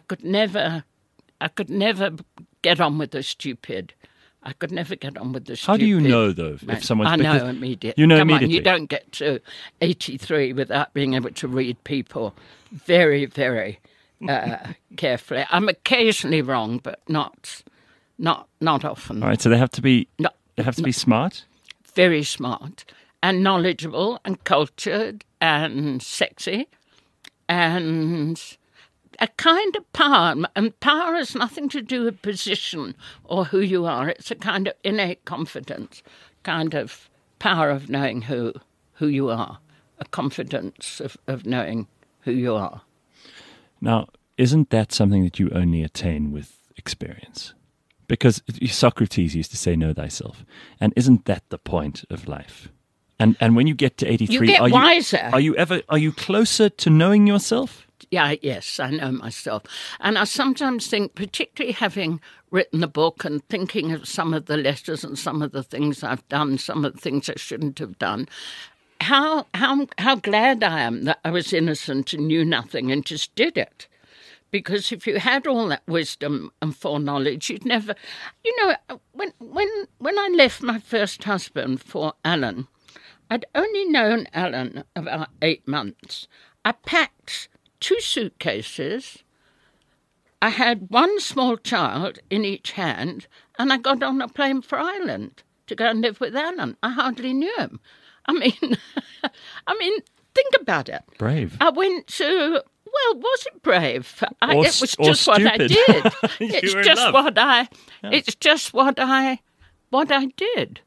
get on with the stupid. I could never get on with the stupid. How do you know, though, man. if someone's... I know because immediately. You know Come immediately. on, you don't get to 83 without being able to read people very, very carefully. I'm occasionally wrong, but not often. All right, so they have to be smart? Very smart and knowledgeable and cultured and sexy and a kind of power. And power has nothing to do with position or who you are. It's a kind of innate confidence, kind of power of knowing who you are, a confidence of knowing who you are. Now, isn't that something that you only attain with experience? Because Socrates used to say, know thyself. And isn't that the point of life? And when you get to 83, You get wiser. Are you closer to knowing yourself? Yeah, yes, I know myself. And I sometimes think, particularly having written the book and thinking of some of the letters and some of the things I've done, some of the things I shouldn't have done, how glad I am that I was innocent and knew nothing and just did it. Because if you had all that wisdom and foreknowledge, you'd never... You know, when I left my first husband for Alan, I'd only known Alan about 8 months. I packed 2 suitcases. I had 1 small child in each hand, and I got on a plane for Ireland to go and live with Alan. I hardly knew him. I mean, think about it. Brave. I went to... Well, was it brave? Or it was just what I stupid. did. You were in love. It's just what I did.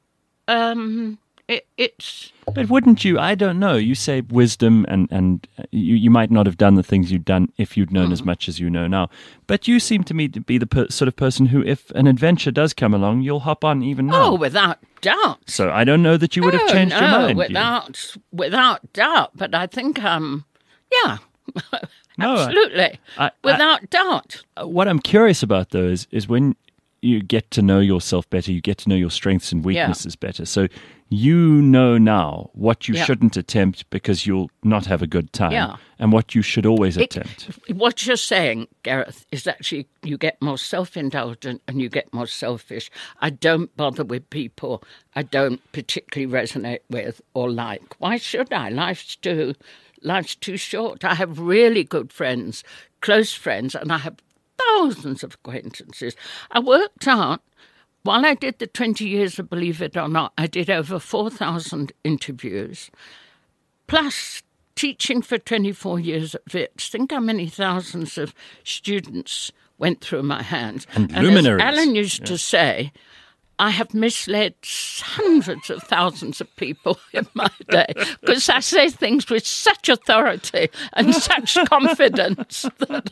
It's. But wouldn't you? I don't know. You say wisdom, and you might not have done the things you've done if you'd known as much as you know now. But you seem to me to be the sort of person who, if an adventure does come along, you'll hop on even now. Oh, without doubt. So I don't know that you would have changed your mind. Without doubt. But I think, yeah. No, absolutely, without doubt. What I'm curious about, though, is when you get to know yourself better, you get to know your strengths and weaknesses better. So you know now what you shouldn't attempt because you'll not have a good time, and what you should always attempt. What you're saying, Gareth, is actually you get more self-indulgent and you get more selfish. I don't bother with people I don't particularly resonate with or like. Why should I? Life's too short. I have really good friends, close friends, and I have thousands of acquaintances. I worked out, while I did the 20 years of Believe It or Not, I did over 4,000 interviews, plus teaching for 24 years at Wits. Think how many thousands of students went through my hands. And luminaries. As Alan used to say, I have misled hundreds of thousands of people in my day because I say things with such authority and such confidence.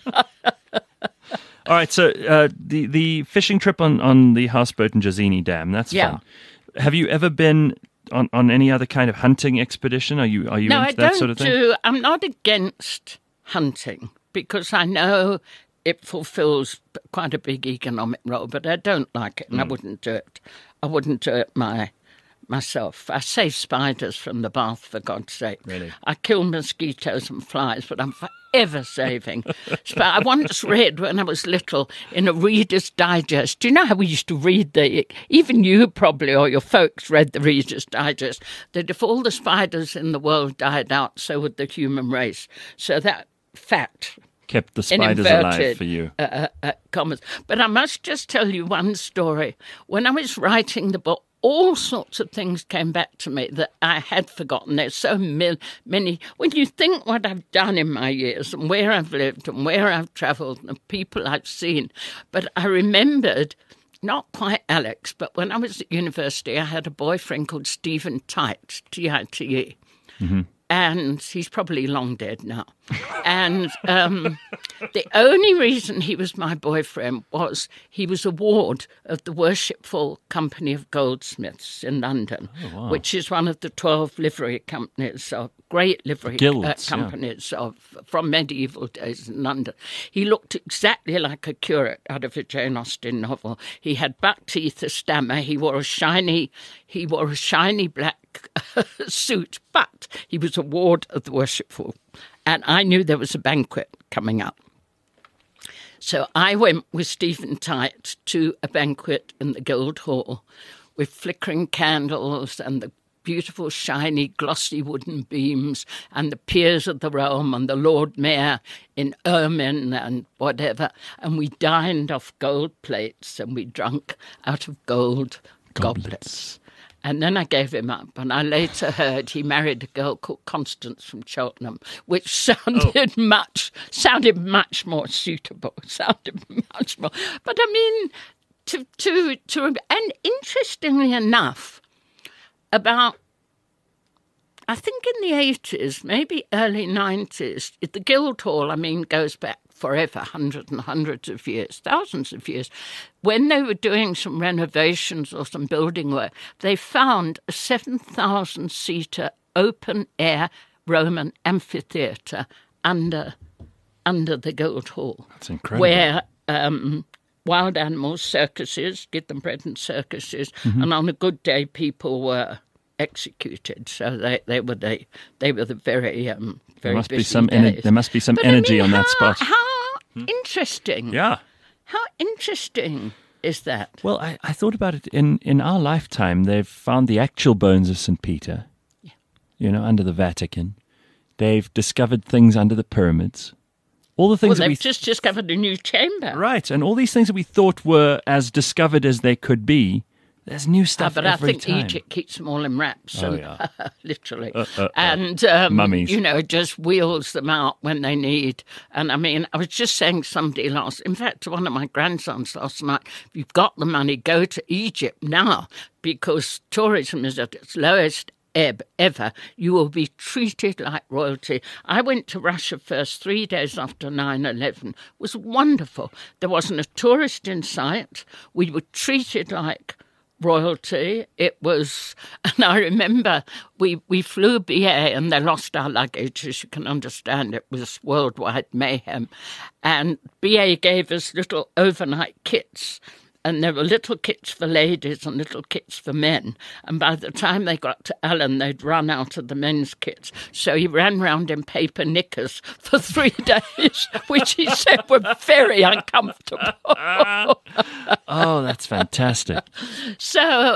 All right, so the fishing trip on the houseboat in Jazini Dam, that's fun. Have you ever been on any other kind of hunting expedition? Are you No, into that sort of thing? I'm not against hunting because I know it fulfills quite a big economic role, but I don't like it, and I wouldn't do it. I wouldn't do it myself. I save spiders from the bath, for God's sake. Really? I kill mosquitoes and flies, but I'm forever saving. I once read when I was little in a Reader's Digest. Do you know how we used to read even you probably or your folks read the Reader's Digest, that if all the spiders in the world died out, so would the human race. So that fact... kept the spiders alive for you. Commas. But I must just tell you one story. When I was writing the book, all sorts of things came back to me that I had forgotten. There's so many. When you think what I've done in my years and where I've lived and where I've travelled and the people I've seen, but I remembered, not quite Alex, but when I was at university, I had a boyfriend called Stephen Tite, Tite. and he's probably long dead now. And the only reason he was my boyfriend was he was a ward of the Worshipful Company of Goldsmiths in London, which is one of the 12 livery companies, great livery companies from medieval days in London. He looked exactly like a curate out of a Jane Austen novel. He had buck teeth, a stammer. He wore a shiny black suit, but he was a ward of the Worshipful. And I knew there was a banquet coming up. So I went with Stephen Tite to a banquet in the Guildhall with flickering candles and the beautiful, shiny, glossy wooden beams and the peers of the realm and the Lord Mayor in ermine and whatever. And we dined off gold plates and we drank out of gold goblets. And then I gave him up, and I later heard he married a girl called Constance from Cheltenham, which sounded much more suitable. Sounded much more. But I mean, and interestingly enough, I think in the 80s, maybe early 90s, the Guildhall, goes back forever, hundreds and hundreds of years, thousands of years. When they were doing some renovations or some building work, they found a 7,000-seater open-air Roman amphitheatre under the Guildhall. That's incredible. Where wild animals, circuses, give them bread and circuses, and on a good day, people were executed. So they were the very there must busy be some days. there must be some energy on that spot. How interesting! Yeah. How interesting is that? Well, I thought about it. In our lifetime, they've found the actual bones of St. Peter, under the Vatican. They've discovered things under the pyramids. All the things they've just discovered a new chamber. Right, and all these things that we thought were as discovered as they could be, there's new stuff but every I think time. Egypt keeps them all in wraps, literally. And, mummies. Just wheels them out when they need. And I was just saying to somebody in fact, to one of my grandsons last night, if you've got the money, go to Egypt now, because tourism is at its lowest ebb ever. You will be treated like royalty. I went to Russia first 3 days after 9/11. It was wonderful. There wasn't a tourist in sight. We were treated like royalty. It was, and I remember we flew BA and they lost our luggage. As you can understand, it was worldwide mayhem. And BA gave us little overnight kits. And there were little kits for ladies and little kits for men. And by the time they got to Alan, they'd run out of the men's kits. So he ran round in paper knickers for 3 days, which he said were very uncomfortable. Oh, that's fantastic. So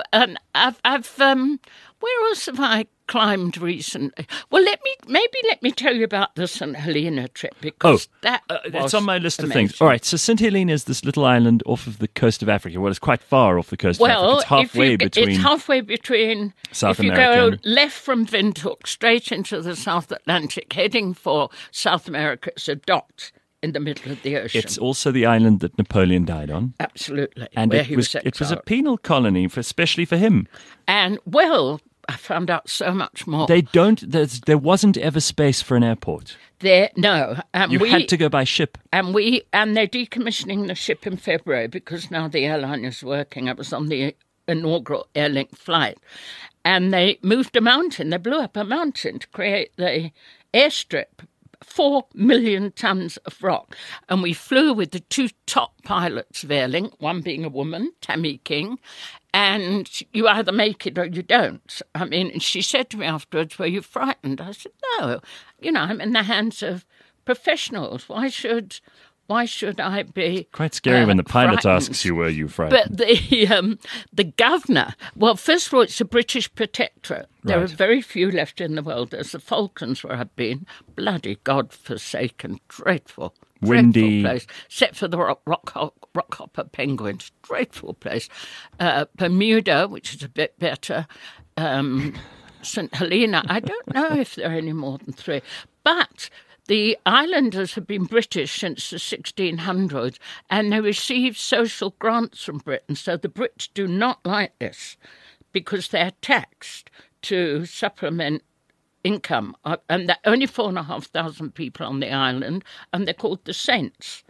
where else have I climbed recently? Well, let me tell you about the St. Helena trip, because it's on my list of amazing. things. All right, so St. Helena is this little island off of the coast of Africa. Well, it's quite far off the coast of Africa. It's halfway between South America. If you go left from Windhoek straight into the South Atlantic, heading for South America, it's a dot in the middle of the ocean. It's also the island that Napoleon died on. Absolutely. And where it was a penal colony, especially for him. And, I found out so much more. There wasn't ever space for an airport. No. You had to go by ship. And they're decommissioning the ship in February because now the airline is working. I was on the inaugural Airlink flight. And they moved a mountain. They blew up a mountain to create the airstrip. 4 million tons of rock. And we flew with the 2 top pilots of Airlink, one being a woman, Tammy King, and you either make it or you don't. And she said to me afterwards, were you frightened? I said, no. I'm in the hands of professionals. Why should I be quite scary when the pilot frightened? asks you, were you frightened? But the governor, well, first of all, it's a British protectorate. There are very few left in the world. There's the Falklands where I've been. Bloody God-forsaken, dreadful windy place, except for the rockhopper penguins. Dreadful place. Bermuda, which is a bit better. St. Helena, I don't know if there are any more than 3. But the islanders have been British since the 1600s, and they receive social grants from Britain. So the Brits do not like this because they're taxed to supplement income, and there are only 4,500 people on the island, and they're called the Saints.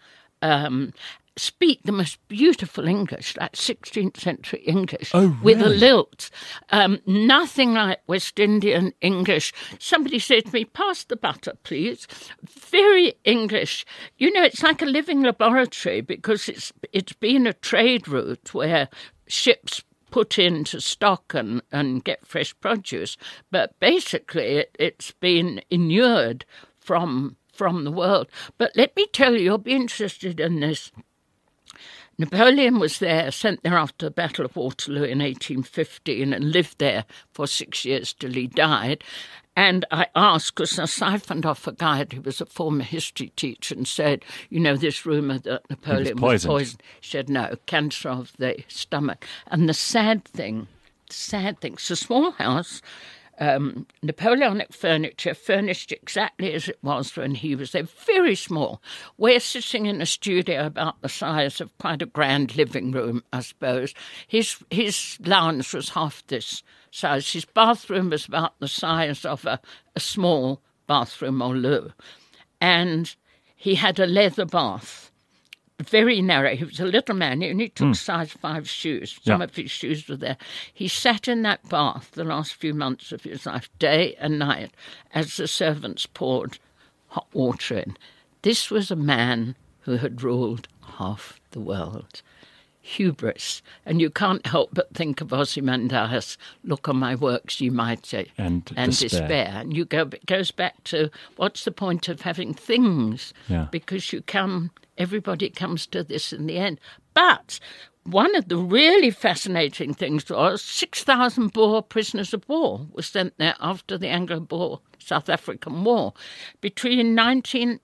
Speak the most beautiful English, like 16th century English, with a lilt. Nothing like West Indian English. Somebody said to me, "Pass the butter, please." Very English. You know, it's like a living laboratory because it's been a trade route where ships put in to stock and get fresh produce. But basically, it's been inured from the world. But let me tell you, you'll be interested in this. Napoleon was there, sent there after the Battle of Waterloo in 1815 and lived there for 6 years till he died. And I asked, because I siphoned off a guide who was a former history teacher and said, you know, this rumour that Napoleon was poisoned. He said, no, cancer of the stomach. And the sad thing, it's a small house, Napoleonic furniture, furnished exactly as it was when he was there, very small. We're sitting in a studio about the size of quite a grand living room, I suppose. His lounge was half this size. His bathroom was about the size of a small bathroom or loo. And he had a leather bath. Very narrow. He was a little man. He only took size 5 shoes. Some of his shoes were there. He sat in that bath the last few months of his life, day and night, as the servants poured hot water in. This was a man who had ruled half the world. Hubris. And you can't help but think of Ozymandias, look on my works, ye mighty, and despair. And it goes back to what's the point of having things? Yeah. Because everybody comes to this in the end. But one of the really fascinating things was 6,000 Boer prisoners of war were sent there after the Anglo-Boer South African War. Between 1900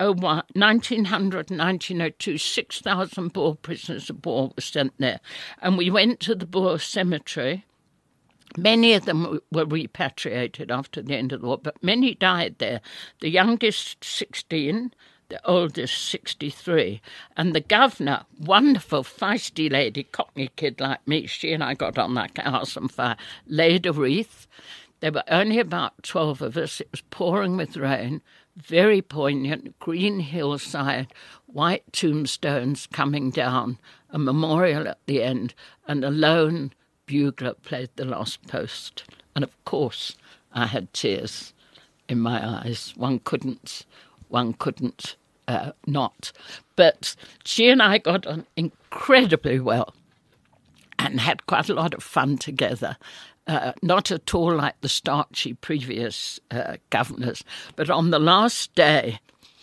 and 1902, 6,000 Boer prisoners of war were sent there. And we went to the Boer cemetery. Many of them were repatriated after the end of the war, but many died there. The youngest, 16, the oldest, 63. And the governor, wonderful, feisty lady, Cockney kid like me, she and I got on like a house on fire, laid a wreath. There were only about 12 of us. It was pouring with rain, very poignant, green hillside, white tombstones coming down, a memorial at the end, and a lone bugler played the last post. And of course, I had tears in my eyes. One couldn't not. But she and I got on incredibly well and had quite a lot of fun together. Not at all like the starchy previous governors. But on the last day,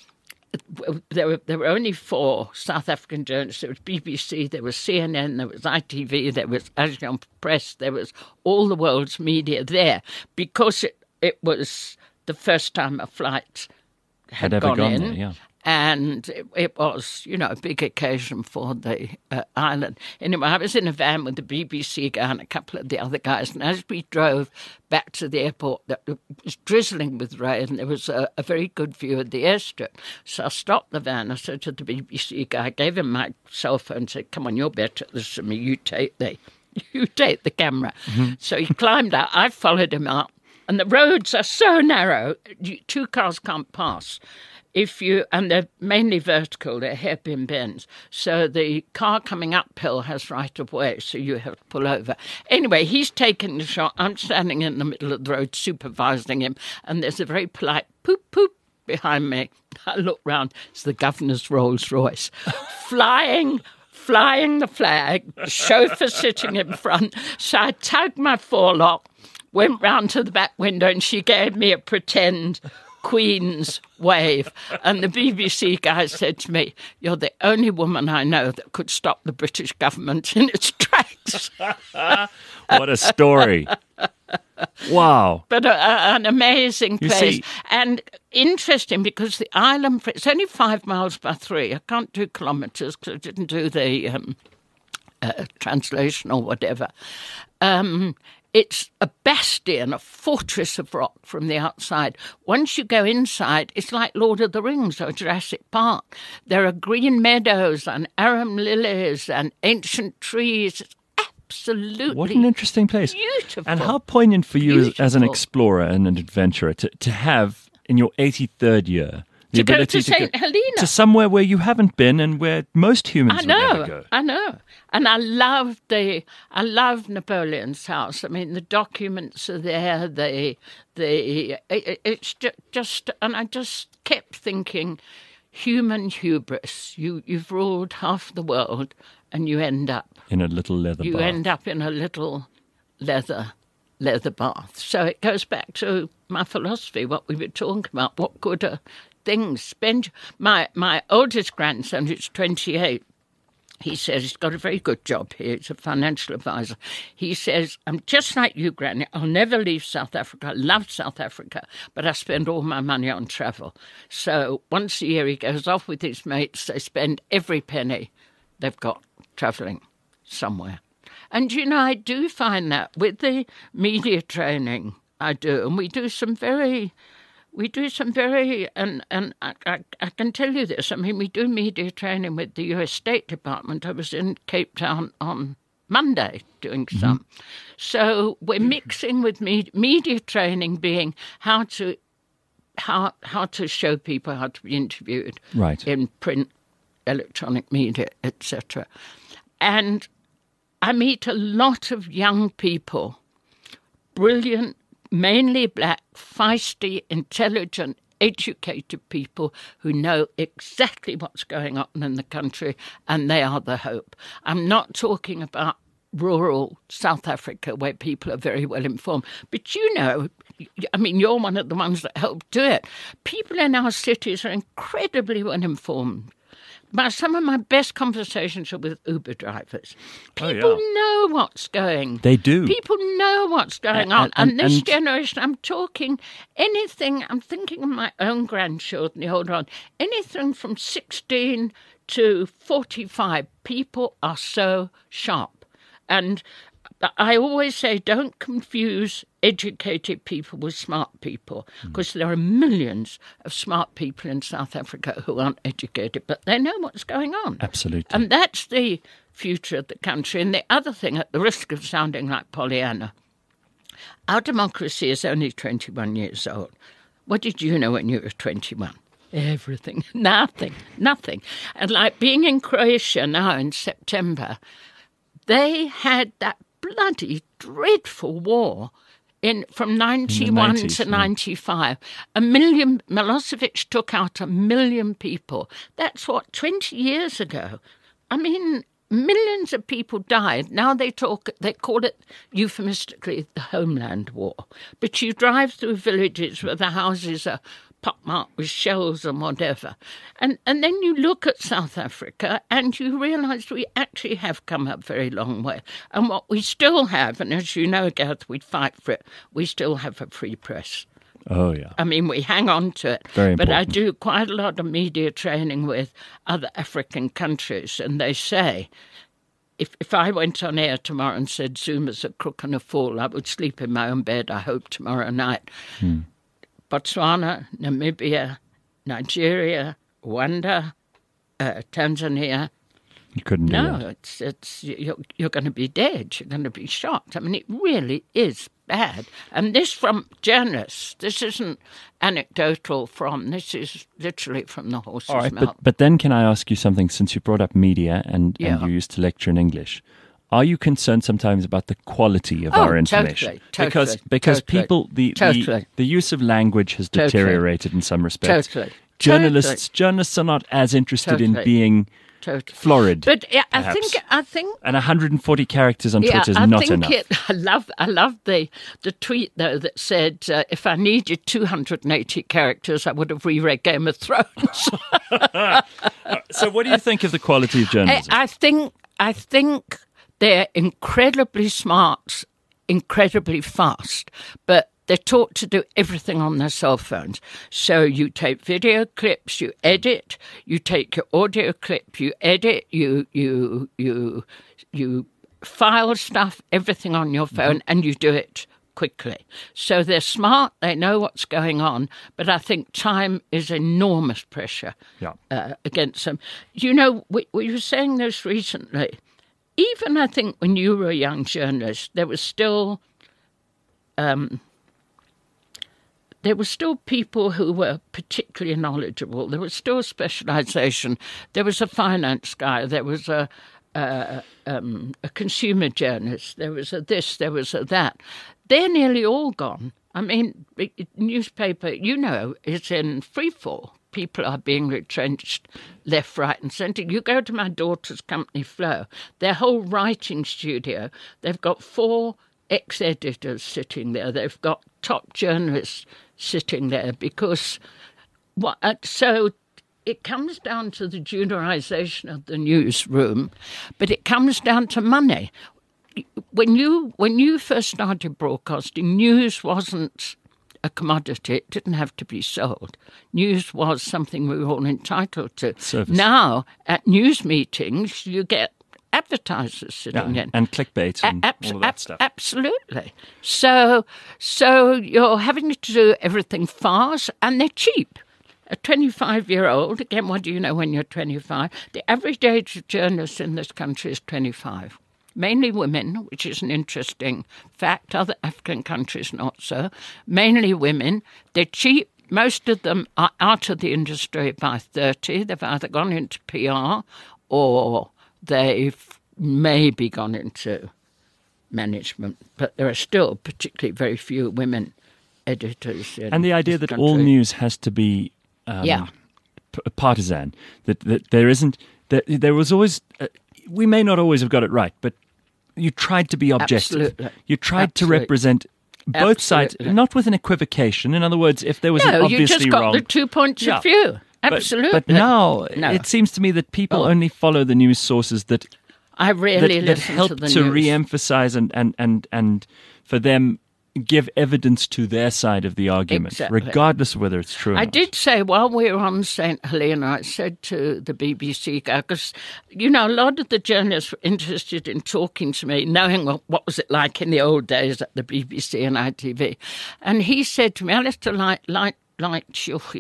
there were only 4 South African journalists. There was BBC, there was CNN, there was ITV, there was Agence Presse, there was all the world's media there because it was the first time a flight had gone in. There, yeah. And it was, a big occasion for the island. Anyway, I was in a van with the BBC guy and a couple of the other guys, and as we drove back to the airport, it was drizzling with rain, and there was a very good view of the airstrip. So I stopped the van. I said to the BBC guy, I gave him my cell phone and said, come on, you're better at this than me. You take the camera. Mm-hmm. So he climbed out. I followed him up, and the roads are so narrow, 2 cars can't pass. And they're mainly vertical, they're hairpin bends. So the car coming uphill has right of way, so you have to pull over. Anyway, he's taking the shot. I'm standing in the middle of the road supervising him, and there's a very polite poop, poop behind me. I look round, it's the governor's Rolls Royce, flying the flag, the chauffeur sitting in front. So I tugged my forelock, went round to the back window, and she gave me a pretend Queen's wave. And the BBC guy said to me, you're the only woman I know that could stop the British government in its tracks. What a story. Wow. But an amazing place. And interesting because the island, it's only 5 miles by 3. I can't do kilometres because I didn't do the translation or whatever. It's a bastion, a fortress of rock from the outside. Once you go inside, it's like Lord of the Rings or Jurassic Park. There are green meadows and arum lilies and ancient trees. It's absolutely What an interesting place. beautiful. And how poignant for you as an Beautiful. explorer and an adventurer to have in your 83rd year the To go ability to St. Helena. to somewhere where you haven't been and where most humans I would never know, go. I know, and I love Napoleon's house. I mean, the documents are there. It's just, and I just kept thinking, human hubris. You've ruled half the world, and you end up In a little leather you bath. end up in a little leather bath. So it goes back to my philosophy, what we were talking about. What good are things? Spend my oldest grandson, who's 28. He says he's got a very good job here. He's a financial advisor. He says, I'm just like you, Granny. I'll never leave South Africa. I love South Africa, but I spend all my money on travel. So once a year he goes off with his mates. They spend every penny they've got travelling somewhere. And, I do find that with the media training I do, and we do some very, and I can tell you this, I mean, we do media training with the US State Department. I was in Cape Town on Monday doing some. So we're mixing with media training being how to show people how to be interviewed Right. in print, electronic media, etc. And I meet a lot of young people, brilliant, mainly black, feisty, intelligent, educated people who know exactly what's going on in the country, and they are the hope. I'm not talking about rural South Africa where people are very well informed, but I mean, you're one of the ones that helped do it. People in our cities are incredibly well informed. Some of my best conversations are with Uber drivers. People know what's going. They do. People know what's going on. And this and- generation, I'm thinking of my own grandchildren, the older one, anything from 16 to 45, people are so sharp. And I always say, don't confuse educated people with smart people, because there are millions of smart people in South Africa who aren't educated, but they know what's going on. Absolutely. And that's the future of the country. And the other thing, at the risk of sounding like Pollyanna, our democracy is only 21 years old. What did you know when you were 21? Everything. Nothing. And like being in Croatia now in September, they had that bloody dreadful war from 91 90s, to 95. Milosevic took out 1 million people. That's 20 years ago. I mean, millions of people died. Now they call it euphemistically the Homeland War. But you drive through villages where the houses are pockmarked with shells and whatever. And then you look at South Africa and you realise we actually have come a very long way. And what we still have, and as you know, Gareth, we'd fight for it, we still have a free press. Oh, yeah. I mean, we hang on to it. Very but I important. do quite a lot of media training with other African countries, and they say, if I went on air tomorrow and said Zuma's a crook and a fool, I would sleep in my own bed, I hope, tomorrow night. Botswana, Namibia, Nigeria, Rwanda, Tanzania. You couldn't do No, that. you're going to be dead. You're going to be shot. I mean, it really is bad. And this from journalists. This isn't anecdotal this is literally from the horse's All right, mouth. but then can I ask you something, since you brought up media and Yeah. you used to lecture in English? Are you concerned sometimes about the quality of our information? Totally, because totally, people, the use of language has deteriorated in some respects. Totally. Journalists are not as interested in Totally. being Totally. florid. But perhaps. I think And 140 characters on Twitter is I not think enough. I love the tweet though that said if I needed 280 characters, I would have reread Game of Thrones. So, what do you think of the quality of journalism? I think they're incredibly smart, incredibly fast, but they're taught to do everything on their cell phones. So you take video clips, you edit, you take your audio clip, you edit, you file stuff, everything on your phone, and you do it quickly. So they're smart, they know what's going on, but I think time is enormous pressure Yeah. against them. You know, we were saying this recently. even I think when you were a young journalist, there was still people who were particularly knowledgeable. There was still specialisation. There was a finance guy. There was a consumer journalist. There was a this. There was a that. They're nearly all gone. I mean, newspaper, is in freefall. People are being retrenched left, right and centre. You go to my daughter's company, Flow, their whole writing studio, they've got 4 ex-editors sitting there. They've got top journalists sitting there because... So it comes down to the juniorisation of the newsroom, but it comes down to money. When you first started broadcasting, news wasn't a commodity. It didn't have to be sold. News was something we were all entitled to. Service. Now, at news meetings, you get advertisers sitting in. And clickbait and all of that stuff. Absolutely. So you're having to do everything fast, and they're cheap. A 25-year-old, again, what do you know when you're 25? The average age of journalists in this country is 25. Mainly women, which is an interesting fact. Other African countries not so. Mainly women. They're cheap. Most of them are out of the industry by 30. They've either gone into PR or they've maybe gone into management. But there are still particularly very few women editors in And the idea this that all country. news has to be partisan, that there isn't... That there was always... we may not always have got it right, but you tried to be objective. Absolutely. You tried to Absolutely. represent both sides, Absolutely. not with an equivocation. In other words, if there was an No, obviously you just got wrong... the 2 points Yeah. of view. But- Absolutely. But now No. it seems to me that people only follow the news sources that I really that listen help to the to news. re-emphasize and for them give evidence to their side of the argument, Exactly. regardless of whether it's true or I not. did say while we were on St. Helena, I said to the BBC guy, because, a lot of the journalists were interested in talking to me, knowing what was it like in the old days at the BBC and ITV. And he said to me, Alistair Lightshow,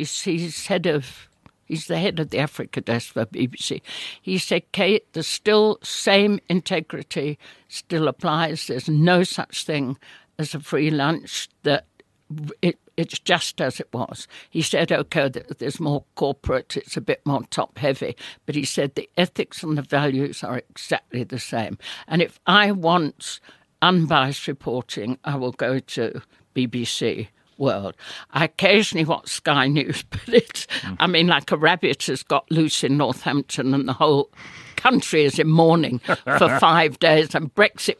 he's the head of the Africa desk for BBC. He said, Kate, the still same integrity still applies. There's no such thing as a free lunch, that it's just as it was. He said, okay, there's more corporate, it's a bit more top-heavy, but he said the ethics and the values are exactly the same. And if I want unbiased reporting, I will go to BBC World. I occasionally watch Sky News, but it's, like a rabbit has got loose in Northampton and the whole country is in mourning for 5 days, and Brexit.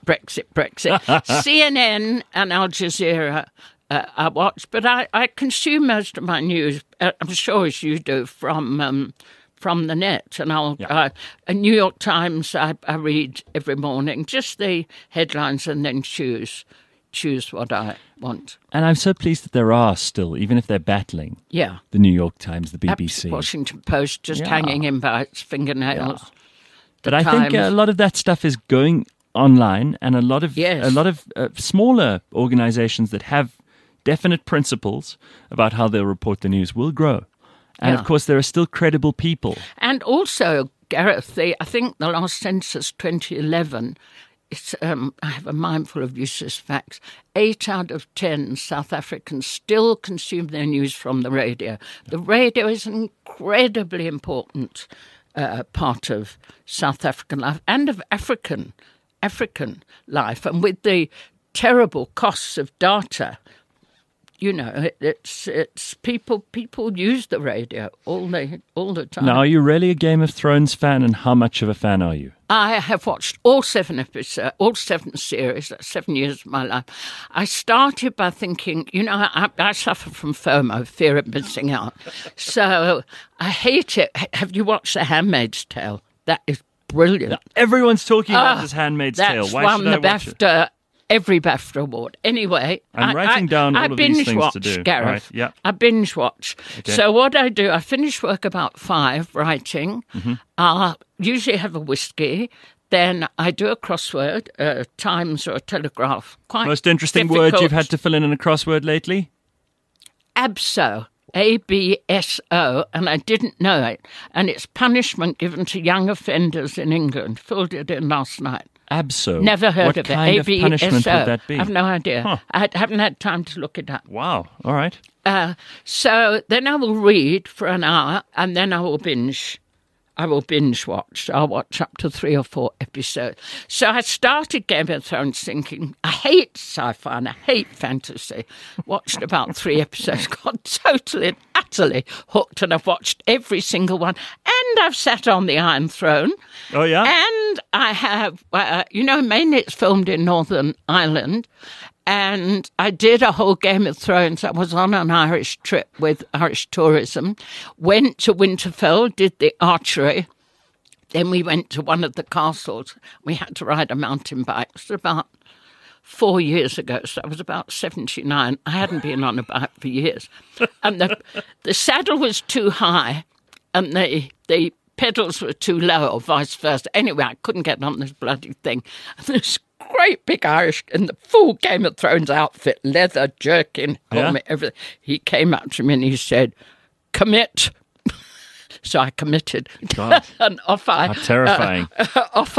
CNN and Al Jazeera I watch, but I consume most of my news, I'm sure as you do, from the net. And a New York Times I read every morning, just the headlines, and then choose what I want. And I'm so pleased that there are still, even if they're battling, Yeah. the New York Times, the BBC. Washington Post just Yeah. hanging in by its fingernails. Yeah. But I think a lot of that stuff is going online, and a lot of smaller organizations that have definite principles about how they'll report the news will grow. And of course, there are still credible people. And also, Gareth, I think the last census, 2011, I have a mindful of useless facts. 8 out of 10 South Africans still consume their news from the radio. The radio is an incredibly important part of South African life and of African life. And with the terrible costs of data, it's people use the radio all the time. Now, are you really a Game of Thrones fan, and how much of a fan are you? I have watched all 7 episodes, all 7 series, that's 7 years of my life. I started by thinking, I suffer from FOMO, fear of missing out. So I hate it. Have you watched The Handmaid's Tale? That is brilliant. Everyone's talking about this Handmaid's Tale. That's Why won should I the watch it? BAFTA, every BAFTA award. Anyway, I'm writing down all of these things to do. Gareth. Right, yeah. I binge watch. Okay. So what I do, I finish work about 5 writing. Mm-hmm. I usually have a whiskey. Then I do a crossword, Times or a Telegraph. Quite Most interesting difficult. word you've had to fill in a crossword lately? Abso. ABSO, and I didn't know it. And it's punishment given to young offenders in England. Filled it in last night. ABSO. Never heard what of it. Kind of punishment would that be? I have no idea. Huh. I haven't had time to look it up. Wow. All right. So then I will read for an hour, and then I will binge. I will binge watch. I'll watch up to 3 or 4 episodes. So I started Game of Thrones thinking, I hate sci-fi and I hate fantasy. Watched about 3 episodes, got totally and utterly hooked, and I've watched every single one. And I've sat on the Iron Throne. Oh, yeah? And I have, mainly it's filmed in Northern Ireland. And I did a whole Game of Thrones. I was on an Irish trip with Irish Tourism, went to Winterfell, did the archery. Then we went to one of the castles. We had to ride a mountain bike. It was about 4 years ago, so I was about 79. I hadn't been on a bike for years. And the saddle was too high and the pedals were too low, or vice versa. Anyway, I couldn't get on this bloody thing. And this great big Irish in the full Game of Thrones outfit, leather, jerkin, helmet, everything. He came up to me and he said, "Commit." So I committed. God. And off I... How terrifying. Off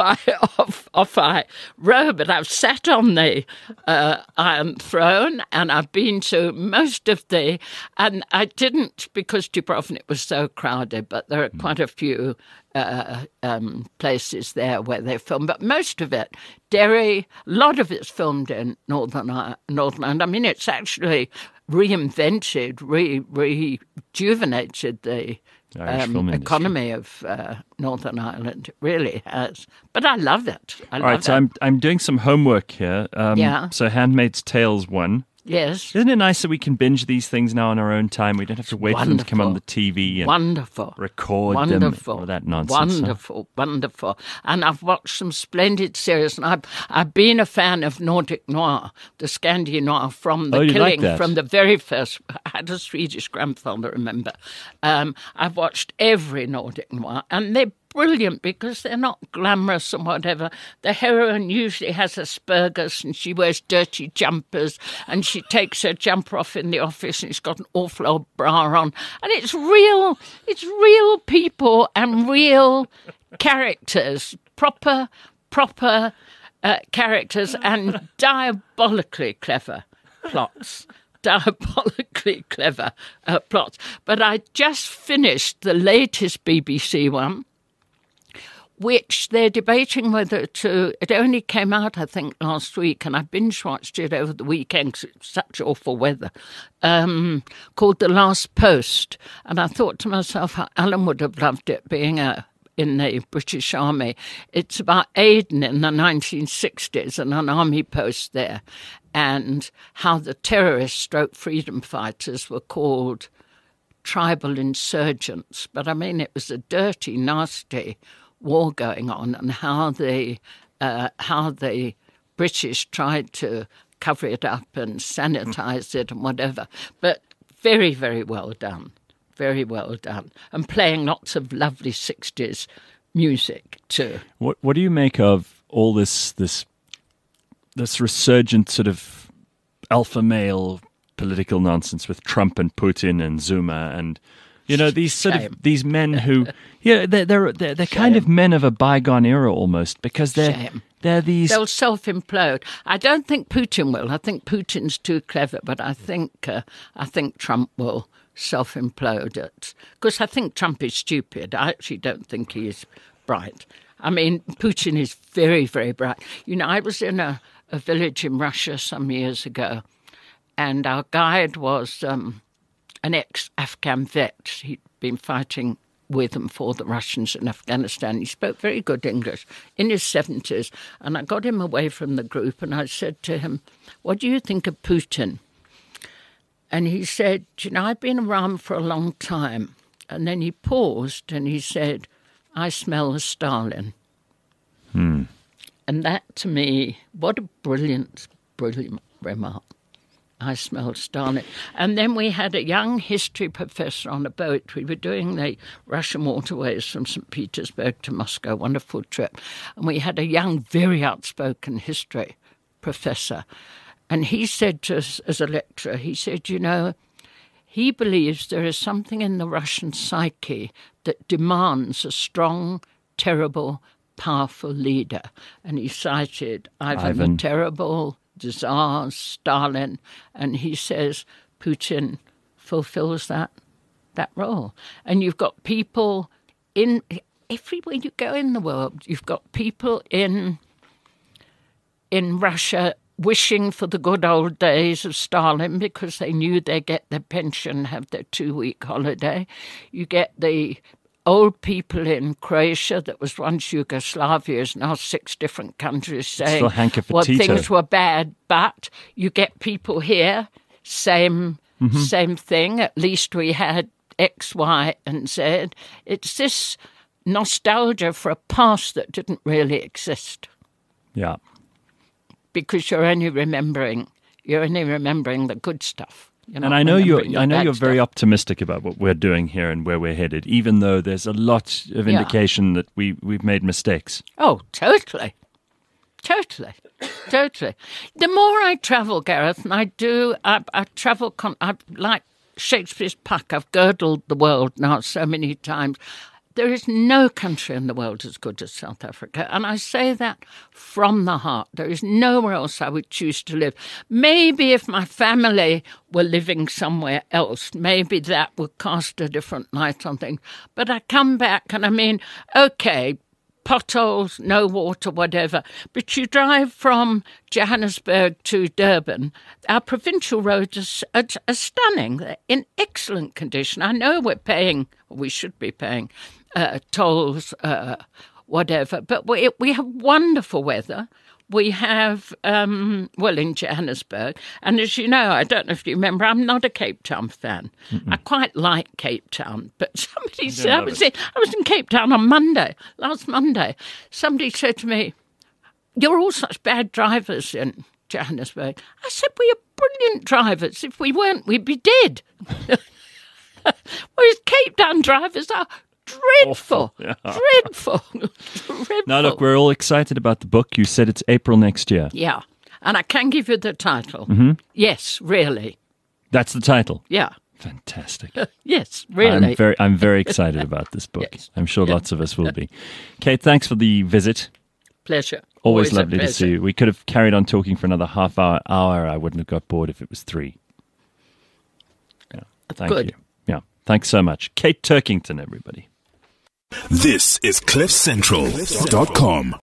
I row. But I've sat on the Iron Throne, and I've been to most of the... And I didn't, because Dubrovnik was so crowded, but there are quite a few places there where they film. But most of it, Derry, a lot of it's filmed in Northern Ireland. I mean, it's actually reinvented, rejuvenated the... economy of Northern Ireland. It really has. But I love it. All right, so I'm doing some homework here. Yeah. So Handmaid's Tale's one. Yes. Isn't it nice that we can binge these things now on our own time? We don't have to wait for them to come on the TV and record them. All that nonsense. Wonderful. And I've watched some splendid series, and I've been a fan of Nordic noir, the Scandi noir from the killing, from the very first. I had a Swedish grandfather, remember. I've watched every Nordic noir, and they're brilliant because they're not glamorous and whatever. The heroine usually has Asperger's and she wears dirty jumpers and she takes her jumper off in the office and she's got an awful old bra on. And it's real people and real characters, proper characters and diabolically clever plots. Diabolically clever plots. But I just finished the latest BBC one, which they're debating whether to... It only came out, I think, last week, and I binge-watched it over the weekend because it's such awful weather, called The Last Post. And I thought to myself how Alan would have loved it, being in the British Army. It's about Aden in the 1960s and an army post there, and how the terrorist/freedom fighters were called tribal insurgents. But, I mean, it was a dirty, nasty war going on, and how the British tried to cover it up and sanitize it and whatever. But very, very well done. Very well done. And playing lots of lovely 60s music too. What do you make of all this resurgent sort of alpha male political nonsense with Trump and Putin and Zuma and these sort of these men who they're kind of men of a bygone era almost, because they're these... They'll self-implode. I don't think Putin will. I think Putin's too clever, but I think Trump will self-implode it, because I think Trump is stupid. I actually don't think he is bright. I mean, Putin is very, very bright. I was in a village in Russia some years ago, and our guide was an ex-Afghan vet. He'd been fighting with and for the Russians in Afghanistan. He spoke very good English, in his 70s, and I got him away from the group, and I said to him, "What do you think of Putin?" And he said, "I've been around for a long time." And then he paused and he said, "I smell a Stalin." And that, to me, what a brilliant remark. I smell Stalin. And then we had a young history professor on a boat. We were doing the Russian waterways from St. Petersburg to Moscow, wonderful trip. And we had a young, very outspoken history professor. And he said to us as a lecturer, he said, he believes there is something in the Russian psyche that demands a strong, terrible, powerful leader. And he cited Ivan the Terrible, the Tsar, Stalin, and he says Putin fulfills that role. And you've got people everywhere you go in the world, you've got people in Russia wishing for the good old days of Stalin because they knew they'd get their pension, have their 2-week holiday. You get the old people in Croatia that was once Yugoslavia, is now 6 different countries, saying, well, things were bad, but you get people here, same thing, at least we had X, Y, and Z. It's this nostalgia for a past that didn't really exist. Yeah. Because you're only remembering the good stuff. And I know you're very optimistic about what we're doing here and where we're headed, even though there's a lot of indication that we've made mistakes. Oh, totally. Totally. The more I travel, Gareth, and I travel, like Shakespeare's Puck, I've girdled the world now so many times. There is no country in the world as good as South Africa. And I say that from the heart. There is nowhere else I would choose to live. Maybe if my family were living somewhere else, maybe that would cast a different light on things. But I come back and I mean, okay, potholes, no water, whatever. But you drive from Johannesburg to Durban, our provincial roads are stunning. They're in excellent condition. I know we should be paying tolls, whatever, but we have wonderful weather. We have, in Johannesburg, and as you know, I don't know if you remember, I'm not a Cape Town fan. I quite like Cape Town, but somebody said, I was in Cape Town on last Monday. Somebody said to me, you're all such bad drivers in Johannesburg. I said, we are brilliant drivers. If we weren't, we'd be dead. Whereas Cape Town drivers are dreadful. Dreadful. Now, look, we're all excited about the book. You said it's April next year. Yeah. And I can give you the title. Yes, really. That's the title? Yeah. Fantastic. Yes, really. I'm very excited about this book. Yes. I'm sure lots of us will be. Kate, thanks for the visit. Pleasure. Always lovely to see you. We could have carried on talking for another half hour. I wouldn't have got bored if it was 3. Yeah. Thank you. Yeah. Thanks so much. Kate Turkington, everybody. This is CliffCentral.com.